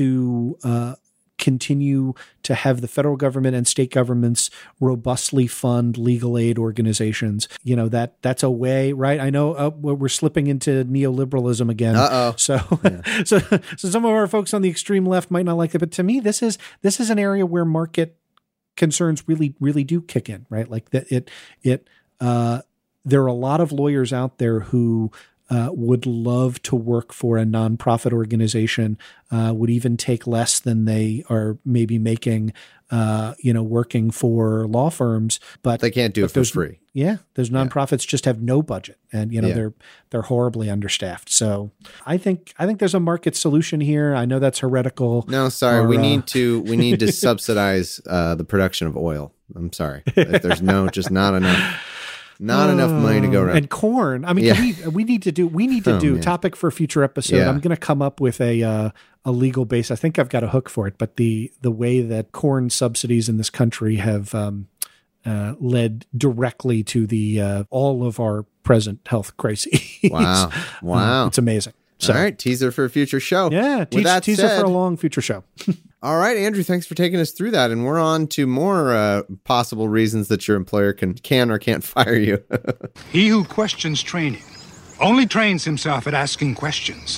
to uh, continue to have the federal government and state governments robustly fund legal aid organizations. You know, that that's a way, right? I know uh, we're slipping into neoliberalism again. Uh-oh. So, yeah. so, so some of our folks on the extreme left might not like it, but to me, this is this is an area where market concerns really, really do kick in, right? Like that, it it. Uh, There are a lot of lawyers out there who uh, would love to work for a nonprofit organization, uh, would even take less than they are maybe making, uh, you know, working for law firms. But they can't do it for free. Yeah, those nonprofits yeah. just have no budget, and you know yeah. they're they're horribly understaffed. So I think I think there's a market solution here. I know that's heretical. No, sorry, or, we uh, need to we need to subsidize uh, the production of oil. I'm sorry, if there's no just not enough. Not enough money to go around. And corn. I mean, Yeah. we we need to do we need to Oh, do man. topic for a future episode. Yeah. I'm going to come up with a uh, a legal base. I think I've got a hook for it. But the the way that corn subsidies in this country have um, uh, led directly to the uh, all of our present health crises. Wow, wow, Uh, it's amazing. So, all right, teaser for a future show. Yeah, With tease, that teaser said, for a long future show. All right, Andrew, thanks for taking us through that. And we're on to more uh, possible reasons that your employer can can or can't fire you. He who questions training only trains himself at asking questions.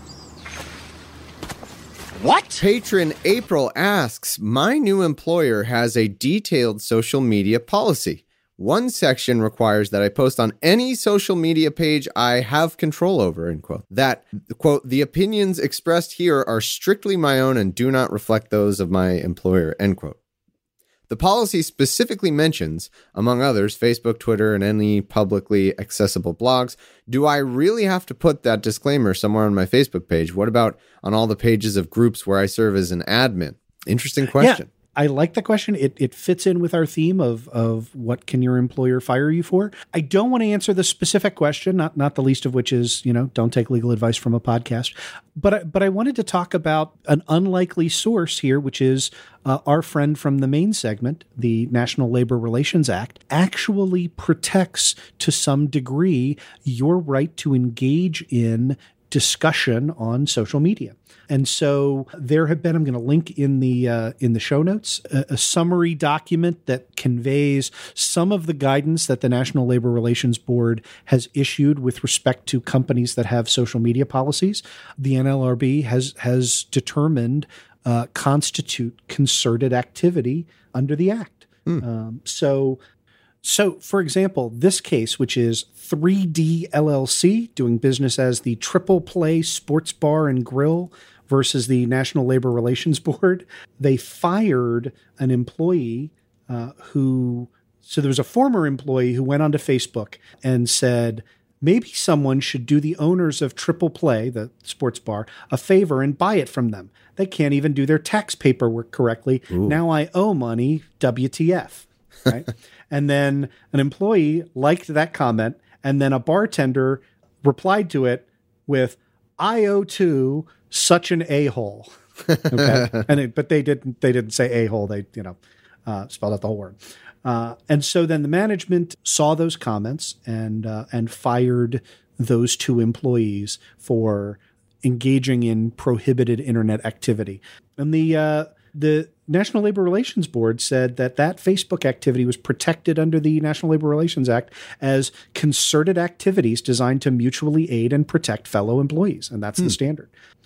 What? Patron April asks, my new employer has a detailed social media policy. One section requires that I post on any social media page I have control over, end quote. That, quote, the opinions expressed here are strictly my own and do not reflect those of my employer, end quote. The policy specifically mentions, among others, Facebook, Twitter, and any publicly accessible blogs. Do I really have to put that disclaimer somewhere on my Facebook page? What about on all the pages of groups where I serve as an admin? Interesting question. Yeah. I like the question. It it fits in with our theme of of what can your employer fire you for? I don't want to answer the specific question, not not the least of which is, you know, don't take legal advice from a podcast. But I, but I wanted to talk about an unlikely source here, which is uh, our friend from the main segment, the National Labor Relations Act, actually protects to some degree your right to engage in discussion on social media. And so there have been, I'm going to link in the uh, in the show notes, a, a summary document that conveys some of the guidance that the National Labor Relations Board has issued with respect to companies that have social media policies. The N L R B has has determined uh, constitute concerted activity under the Act. Hmm. Um, so So, for example, this case, which is three D L L C, doing business as the Triple Play Sports Bar and Grill versus the National Labor Relations Board, they fired an employee uh, who, so there was a former employee who went onto Facebook and said, maybe someone should do the owners of Triple Play, the sports bar, a favor and buy it from them. They can't even do their tax paperwork correctly. Ooh. Now I owe money, W T F, right? And then an employee liked that comment, and then a bartender replied to it with, I owe to such an a-hole. Okay. and it, but they didn't they didn't say a-hole. They, you know, uh, spelled out the whole word. Uh, and so then the management saw those comments and uh, and fired those two employees for engaging in prohibited internet activity. And the uh, the National Labor Relations Board said that that Facebook activity was protected under the National Labor Relations Act as concerted activities designed to mutually aid and protect fellow employees. And that's Hmm. the standard.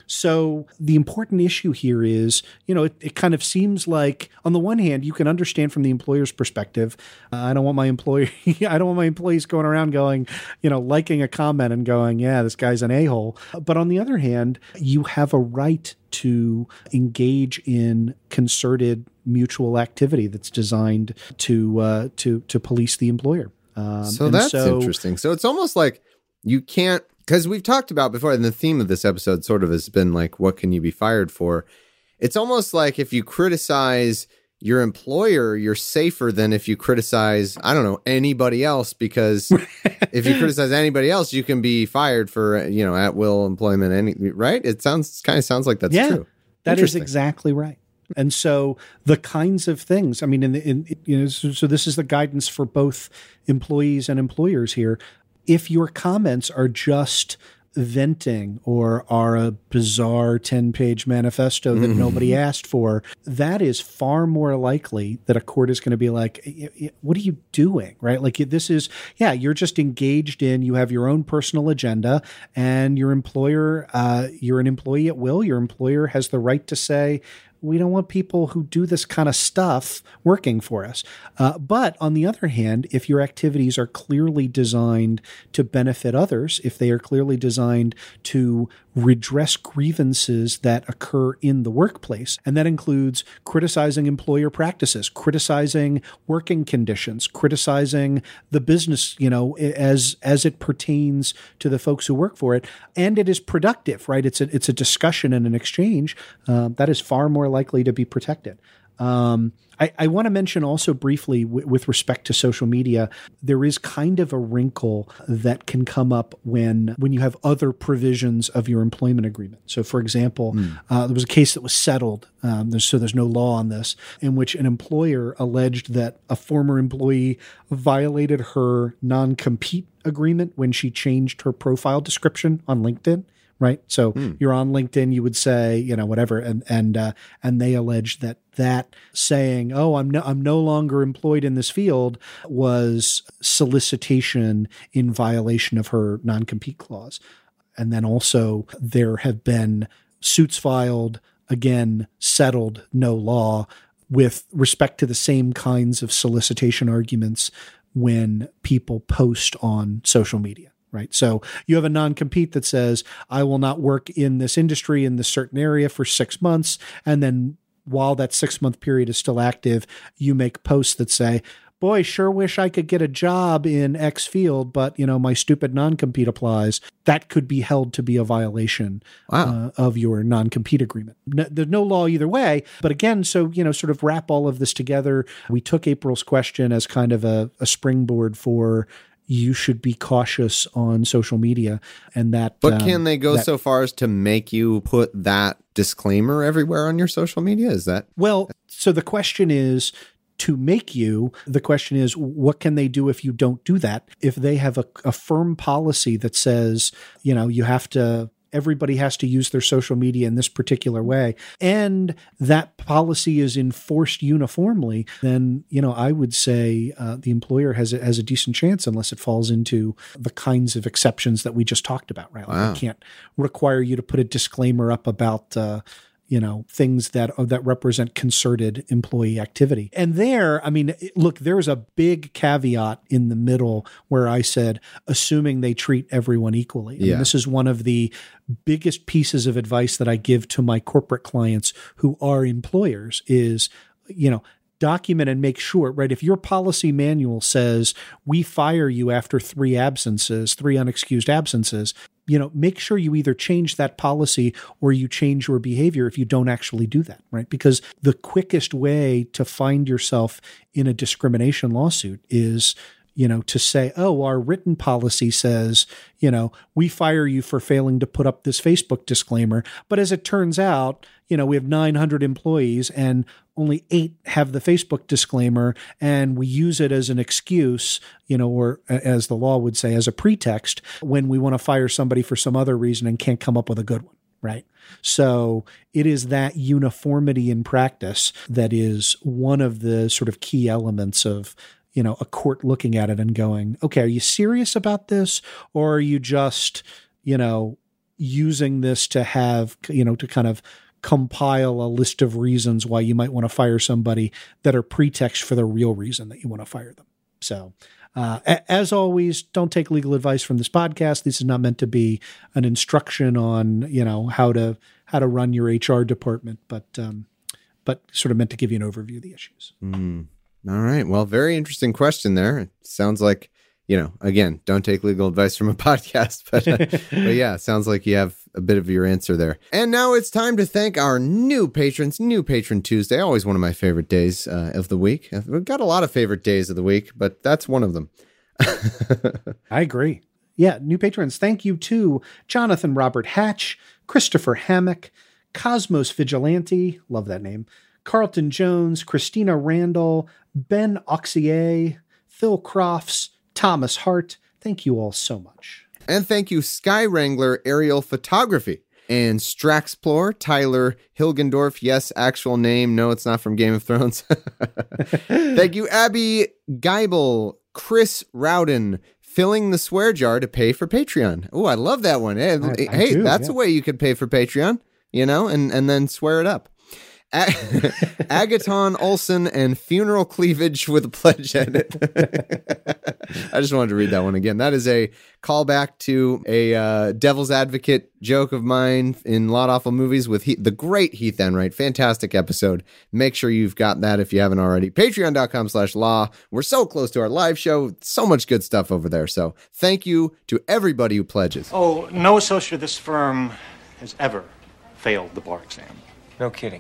So the important issue here is, you know, it, it kind of seems like on the one hand, you can understand from the employer's perspective, uh, I don't want my employee, I don't want my employees going around going, you know, liking a comment and going, yeah, this guy's an a-hole. But on the other hand, you have a right to engage in concerted mutual activity that's designed to uh, to to police the employer. Um, so and that's so, interesting. So it's almost like you can't, because we've talked about before, and the theme of this episode sort of has been like, what can you be fired for? It's almost like if you criticize your employer, you're safer than if you criticize, I don't know, anybody else, because if you criticize anybody else, you can be fired for, you know, at will employment, any, right? It sounds kind of sounds like that's yeah, true. That is exactly right. And so the kinds of things, I mean, in, the, in you know, so, so this is the guidance for both employees and employers here. If your comments are just venting or are a bizarre ten-page manifesto that Mm-hmm. nobody asked for, that is far more likely that a court is going to be like, what are you doing, right? Like this is, yeah, you're just engaged in, you have your own personal agenda and your employer, uh, you're an employee at will. Your employer has the right to say, We don't want people who do this kind of stuff working for us. Uh, but on the other hand, if your activities are clearly designed to benefit others, if they are clearly designed to redress grievances that occur in the workplace, and that includes criticizing employer practices, criticizing working conditions, criticizing the business, you know, as as it pertains to the folks who work for it, and it is productive, right? It's a it's a discussion and an exchange uh, that is far more likely to be protected. Um, I, I want to mention also briefly w- with respect to social media, there is kind of a wrinkle that can come up when when you have other provisions of your employment agreement. So, for example, mm. uh, there was a case that was settled, um, there's, so there's no law on this, in which an employer alleged that a former employee violated her non-compete agreement when she changed her profile description on LinkedIn. Right. So hmm. you're on LinkedIn, you would say, you know, whatever. And, and, uh, and they alleged that that saying, oh, I'm no, I'm no longer employed in this field was solicitation in violation of her non-compete clause. And then also there have been suits filed, again, settled, no law, with respect to the same kinds of solicitation arguments when people post on social media. Right. So you have a non-compete that says, I will not work in this industry in this certain area for six months. And then while that six month period is still active, you make posts that say, boy, sure wish I could get a job in X field, but, you know, my stupid non-compete applies. That could be held to be a violation wow. uh, of your non-compete agreement. No, there's no law either way. But again, so, you know, sort of wrap all of this together. We took April's question as kind of a, a springboard for you should be cautious on social media, and that. But can um, they go that, so far as to make you put that disclaimer everywhere on your social media? Is that? Well, so the question is to make you, the question is, what can they do if you don't do that? If they have a, a firm policy that says, you know, you have to, everybody has to use their social media in this particular way, and that policy is enforced uniformly, then, you know, I would say uh, the employer has a, has a decent chance, unless it falls into the kinds of exceptions that we just talked about, right? Like wow. I can't require you to put a disclaimer up about, uh, you know, things that that represent concerted employee activity. And there, I mean, look, there's a big caveat in the middle where I said, assuming they treat everyone equally. I yeah. mean, this is one of the biggest pieces of advice that I give to my corporate clients who are employers is, you know, document and make sure, right? If your policy manual says we fire you after three absences, three unexcused absences, you know, make sure you either change that policy or you change your behavior if you don't actually do that, right? Because the quickest way to find yourself in a discrimination lawsuit is, you know, to say, oh, our written policy says, you know, we fire you for failing to put up this Facebook disclaimer. But as it turns out, you know, we have nine hundred employees and only eight have the Facebook disclaimer, and we use it as an excuse, you know, or as the law would say, as a pretext when we want to fire somebody for some other reason and can't come up with a good one. Right. So it is that uniformity in practice that is one of the sort of key elements of, you know, a court looking at it and going, okay, are you serious about this? Or are you just, you know, using this to have, you know, to kind of compile a list of reasons why you might want to fire somebody that are pretext for the real reason that you want to fire them. So uh, a- as always, don't take legal advice from this podcast. This is not meant to be an instruction on, you know, how to, how to run your H R department, but, um, but sort of meant to give you an overview of the issues. Mm. All right. Well, very interesting question there. It sounds like, you know, again, don't take legal advice from a podcast, but, uh, but yeah, sounds like you have a bit of your answer there. And now it's time to thank our new patrons, New Patron Tuesday, always one of my favorite days uh, of the week. We've got a lot of favorite days of the week, but that's one of them. I agree. Yeah. New patrons. Thank you to Jonathan Robert Hatch, Christopher Hammock, Cosmos Vigilante. Love that name. Carlton Jones, Christina Randall, Ben Oxier, Phil Crofts, Thomas Hart. Thank you all so much. And thank you, Sky Wrangler Aerial Photography, and Straxplore, Tyler Hilgendorf. Yes, actual name. No, it's not from Game of Thrones. Thank you, Abby Geibel, Chris Rowden, filling the swear jar to pay for Patreon. Oh, I love that one. Hey, I, I hey do, that's yeah. a way you could pay for Patreon, you know, and, and then swear it up. A- Agaton Olson and funeral cleavage with a pledge edit. I just wanted to read that one again. That is a callback to a uh, Devil's Advocate joke of mine in Lot Awful Movies with Heath, the great Heath Enright. Fantastic episode. Make sure you've got that if you haven't already. Patreon.com slash law. We're so close to our live show. So much good stuff over there. So thank you to everybody who pledges. Oh, no associate of this firm has ever failed the bar exam. No kidding.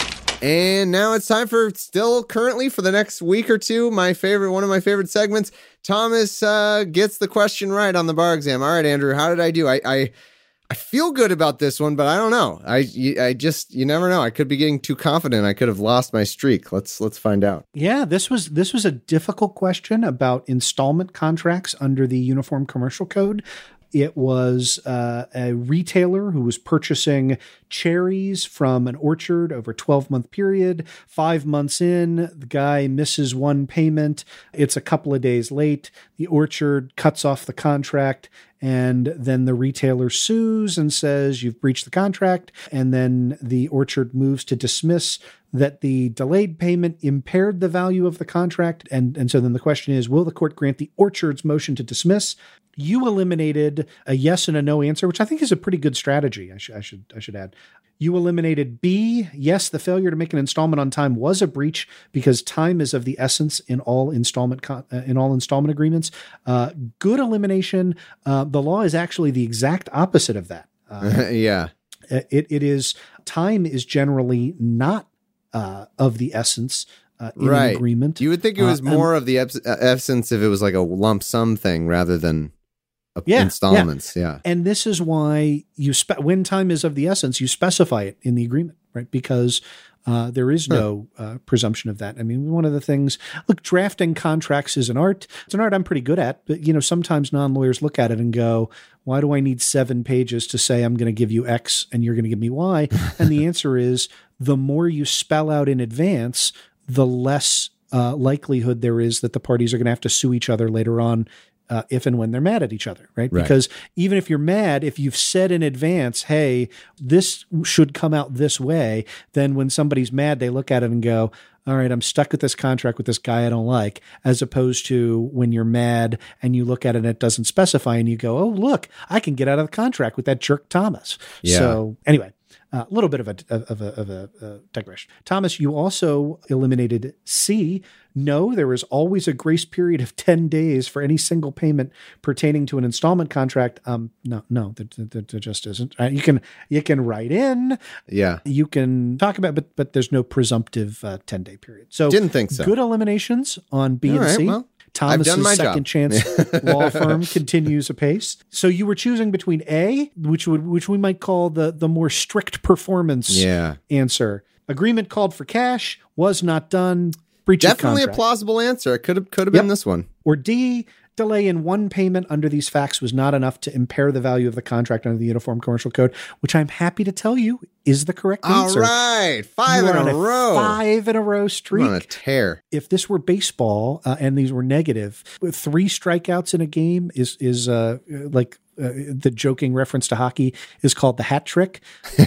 And now it's time for, still currently for the next week or two, my favorite, one of my favorite segments. Thomas uh, gets the question right on the bar exam. All right, Andrew, how did I do? I, I I feel good about this one, but I don't know. I I just, you never know. I could be getting too confident. I could have lost my streak. Let's let's find out. Yeah, this was this was a difficult question about installment contracts under the Uniform Commercial Code. It was uh, a retailer who was purchasing cherries from an orchard over a twelve-month period. Five months in, the guy misses one payment. It's a couple of days late. The orchard cuts off the contract, and then the retailer sues and says, you've breached the contract. And then the orchard moves to dismiss that the delayed payment impaired the value of the contract. And, and so then the question is, will the court grant the orchard's motion to dismiss? You eliminated a yes and a no answer, which I think is a pretty good strategy. I, sh- I should I should add. You eliminated B. Yes, the failure to make an installment on time was a breach because time is of the essence in all installment con- uh, in all installment agreements. Uh, good elimination. Uh, the law is actually the exact opposite of that. Uh, yeah, it it is time is generally not uh, of the essence. Uh, in right. an agreement. You would think it was uh, more and, of the ep- essence if it was like a lump sum thing rather than a yeah, installments. Yeah. yeah. And this is why you spe- when time is of the essence, you specify it in the agreement, right? Because uh, there is no uh, presumption of that. I mean, one of the things, look, drafting contracts is an art. It's an art I'm pretty good at, but you know, sometimes non-lawyers look at it and go, why do I need seven pages to say I'm going to give you X and you're going to give me Y? And the answer is the more you spell out in advance, the less uh, likelihood there is that the parties are going to have to sue each other later on uh, if and when they're mad at each other, right? Right? Because even if you're mad, if you've said in advance, hey, this should come out this way, then when somebody's mad, they look at it and go, all right, I'm stuck with this contract with this guy I don't like, as opposed to when you're mad and you look at it and it doesn't specify and you go, oh, look, I can get out of the contract with that jerk Thomas. Yeah. So anyway. A uh, little bit of a of a, of a uh, digression. Thomas, you also eliminated C. No, there is always a grace period of ten days for any single payment pertaining to an installment contract. Um, no, no, there, there, there just isn't. Uh, you can you can write in. Yeah. You can talk about, but but there's no presumptive uh, ten day period. So didn't think so. Good eliminations on B All and right, C. well. Thomas's second job. chance law firm continues apace. So you were choosing between A, which would which we might call the the more strict performance yeah. answer. Agreement called for cash, was not done, breach of Definitely contract. a plausible answer. It could have could have Yep. been this one. Or D, delay in one payment under these facts was not enough to impair the value of the contract under the Uniform Commercial Code, which I'm happy to tell you is the correct All answer. right. Five You in are a on row. Five in a row streak. I'm on a tear. If this were baseball uh, and these were negative, with three strikeouts in a game is is uh, like uh, the joking reference to hockey is called the hat trick.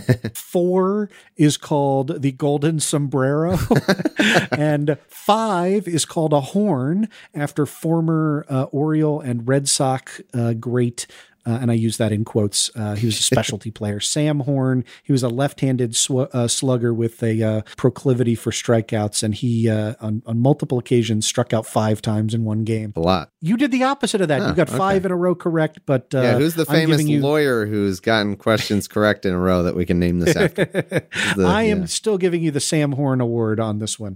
Four is called the golden sombrero, and five is called a horn after former uh, Oriole and Red Sox uh, great. Uh, and I use that in quotes. Uh, he was a specialty player. Sam Horn. He was a left-handed sw- uh, slugger with a uh, proclivity for strikeouts, and he, uh, on, on multiple occasions, struck out five times in one game. A lot. You did the opposite of that. Huh, you got five okay. in a row correct, but uh, yeah, who's the I'm famous giving you- lawyer who's gotten questions correct in a row that we can name this after? The, I am yeah. still giving you the Sam Horn Award on this one.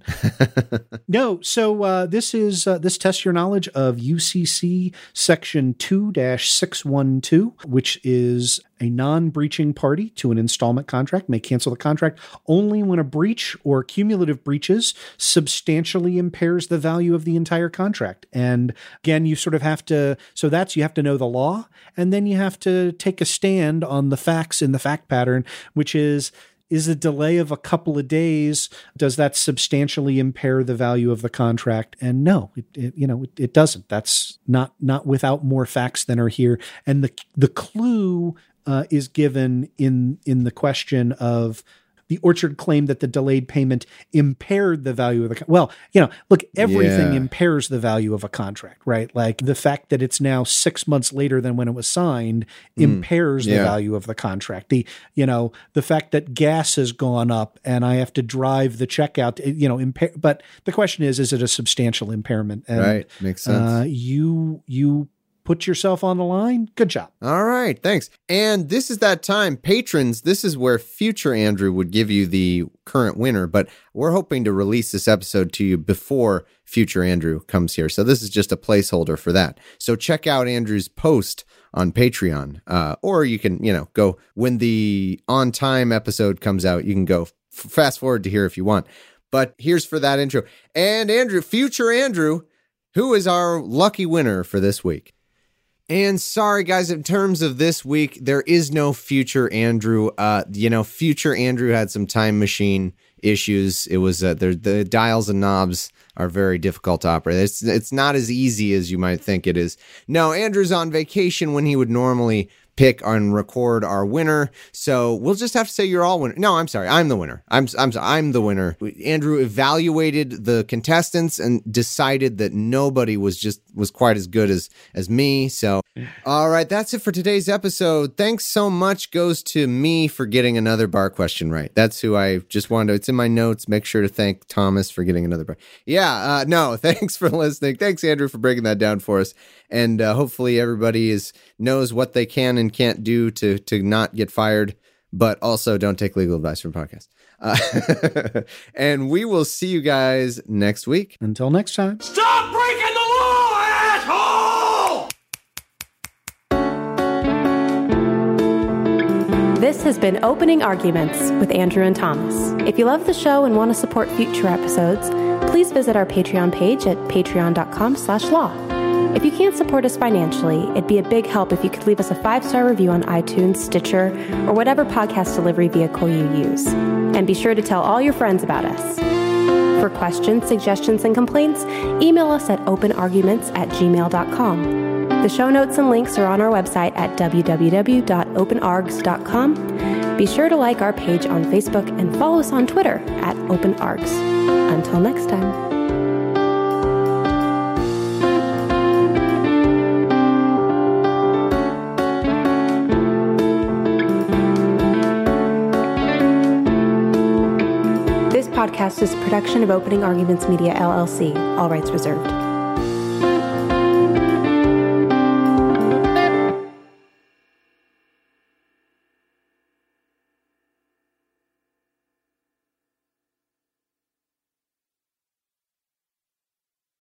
No, so uh, this is uh, this tests your knowledge of U C C Section two dash six one two, which is a non-breaching party to an installment contract may cancel the contract only when a breach or cumulative breaches substantially impairs the value of the entire contract. And again, you sort of have to, so that's, you have to know the law, and then you have to take a stand on the facts in the fact pattern, which is, is a delay of a couple of days, does that substantially impair the value of the contract? And no, it, it you know, it, it doesn't. That's not, not without more facts than are here. And the, the clue uh, is given in, in the question of, the Orchard claimed that the delayed payment impaired the value of the, con- well, you know, look, everything Yeah. impairs the value of a contract, right? Like the fact that it's now six months later than when it was signed Mm. impairs the Yeah. value of the contract. The, you know, the fact that gas has gone up and I have to drive the checkout, you know, impair, but the question is, is it a substantial impairment? And, Right. Makes sense. Uh, you, you, put yourself on the line. Good job. All right. Thanks. And this is that time. Patrons, this is where future Andrew would give you the current winner, but we're hoping to release this episode to you before future Andrew comes here. So this is just a placeholder for that. So check out Andrew's post on Patreon, uh, or you can, you know, go when the on time episode comes out, you can go f- fast forward to here if you want. But here's for that intro. And Andrew, future Andrew, who is our lucky winner for this week? And sorry, guys, in terms of this week, there is no future Andrew. Uh, you know, future Andrew had some time machine issues. It was uh, the, the dials and knobs are very difficult to operate. It's, it's not as easy as you might think it is. No, Andrew's on vacation when he would normally pick and record our winner. So we'll just have to say you're all winner. No, I'm sorry. I'm the winner. I'm I'm I'm the winner. Andrew evaluated the contestants and decided that nobody was just was quite as good as as me. So all right, that's it for today's episode. Thanks so much goes to me for getting another bar question right. That's who I just wanted to, it's in my notes. Make sure to thank Thomas for getting another bar. Yeah, uh, no, thanks for listening. Thanks, Andrew, for breaking that down for us. And uh, hopefully everybody is knows what they can and can't do to to not get fired, but also don't take legal advice from podcasts. Uh, and we will see you guys next week. Until next time. Stop breaking the law, asshole! This has been Opening Arguments with Andrew and Thomas. If you love the show and want to support future episodes, please visit our Patreon page at patreon.com slash law. If you can't support us financially, it'd be a big help if you could leave us a five-star review on iTunes, Stitcher, or whatever podcast delivery vehicle you use. And be sure to tell all your friends about us. For questions, suggestions, and complaints, email us at openarguments at gmail dot com. The show notes and links are on our website at w w w dot open args dot com. Be sure to like our page on Facebook and follow us on Twitter at openargs. Until next time. This podcast is a production of Opening Arguments Media, L L C. All rights reserved.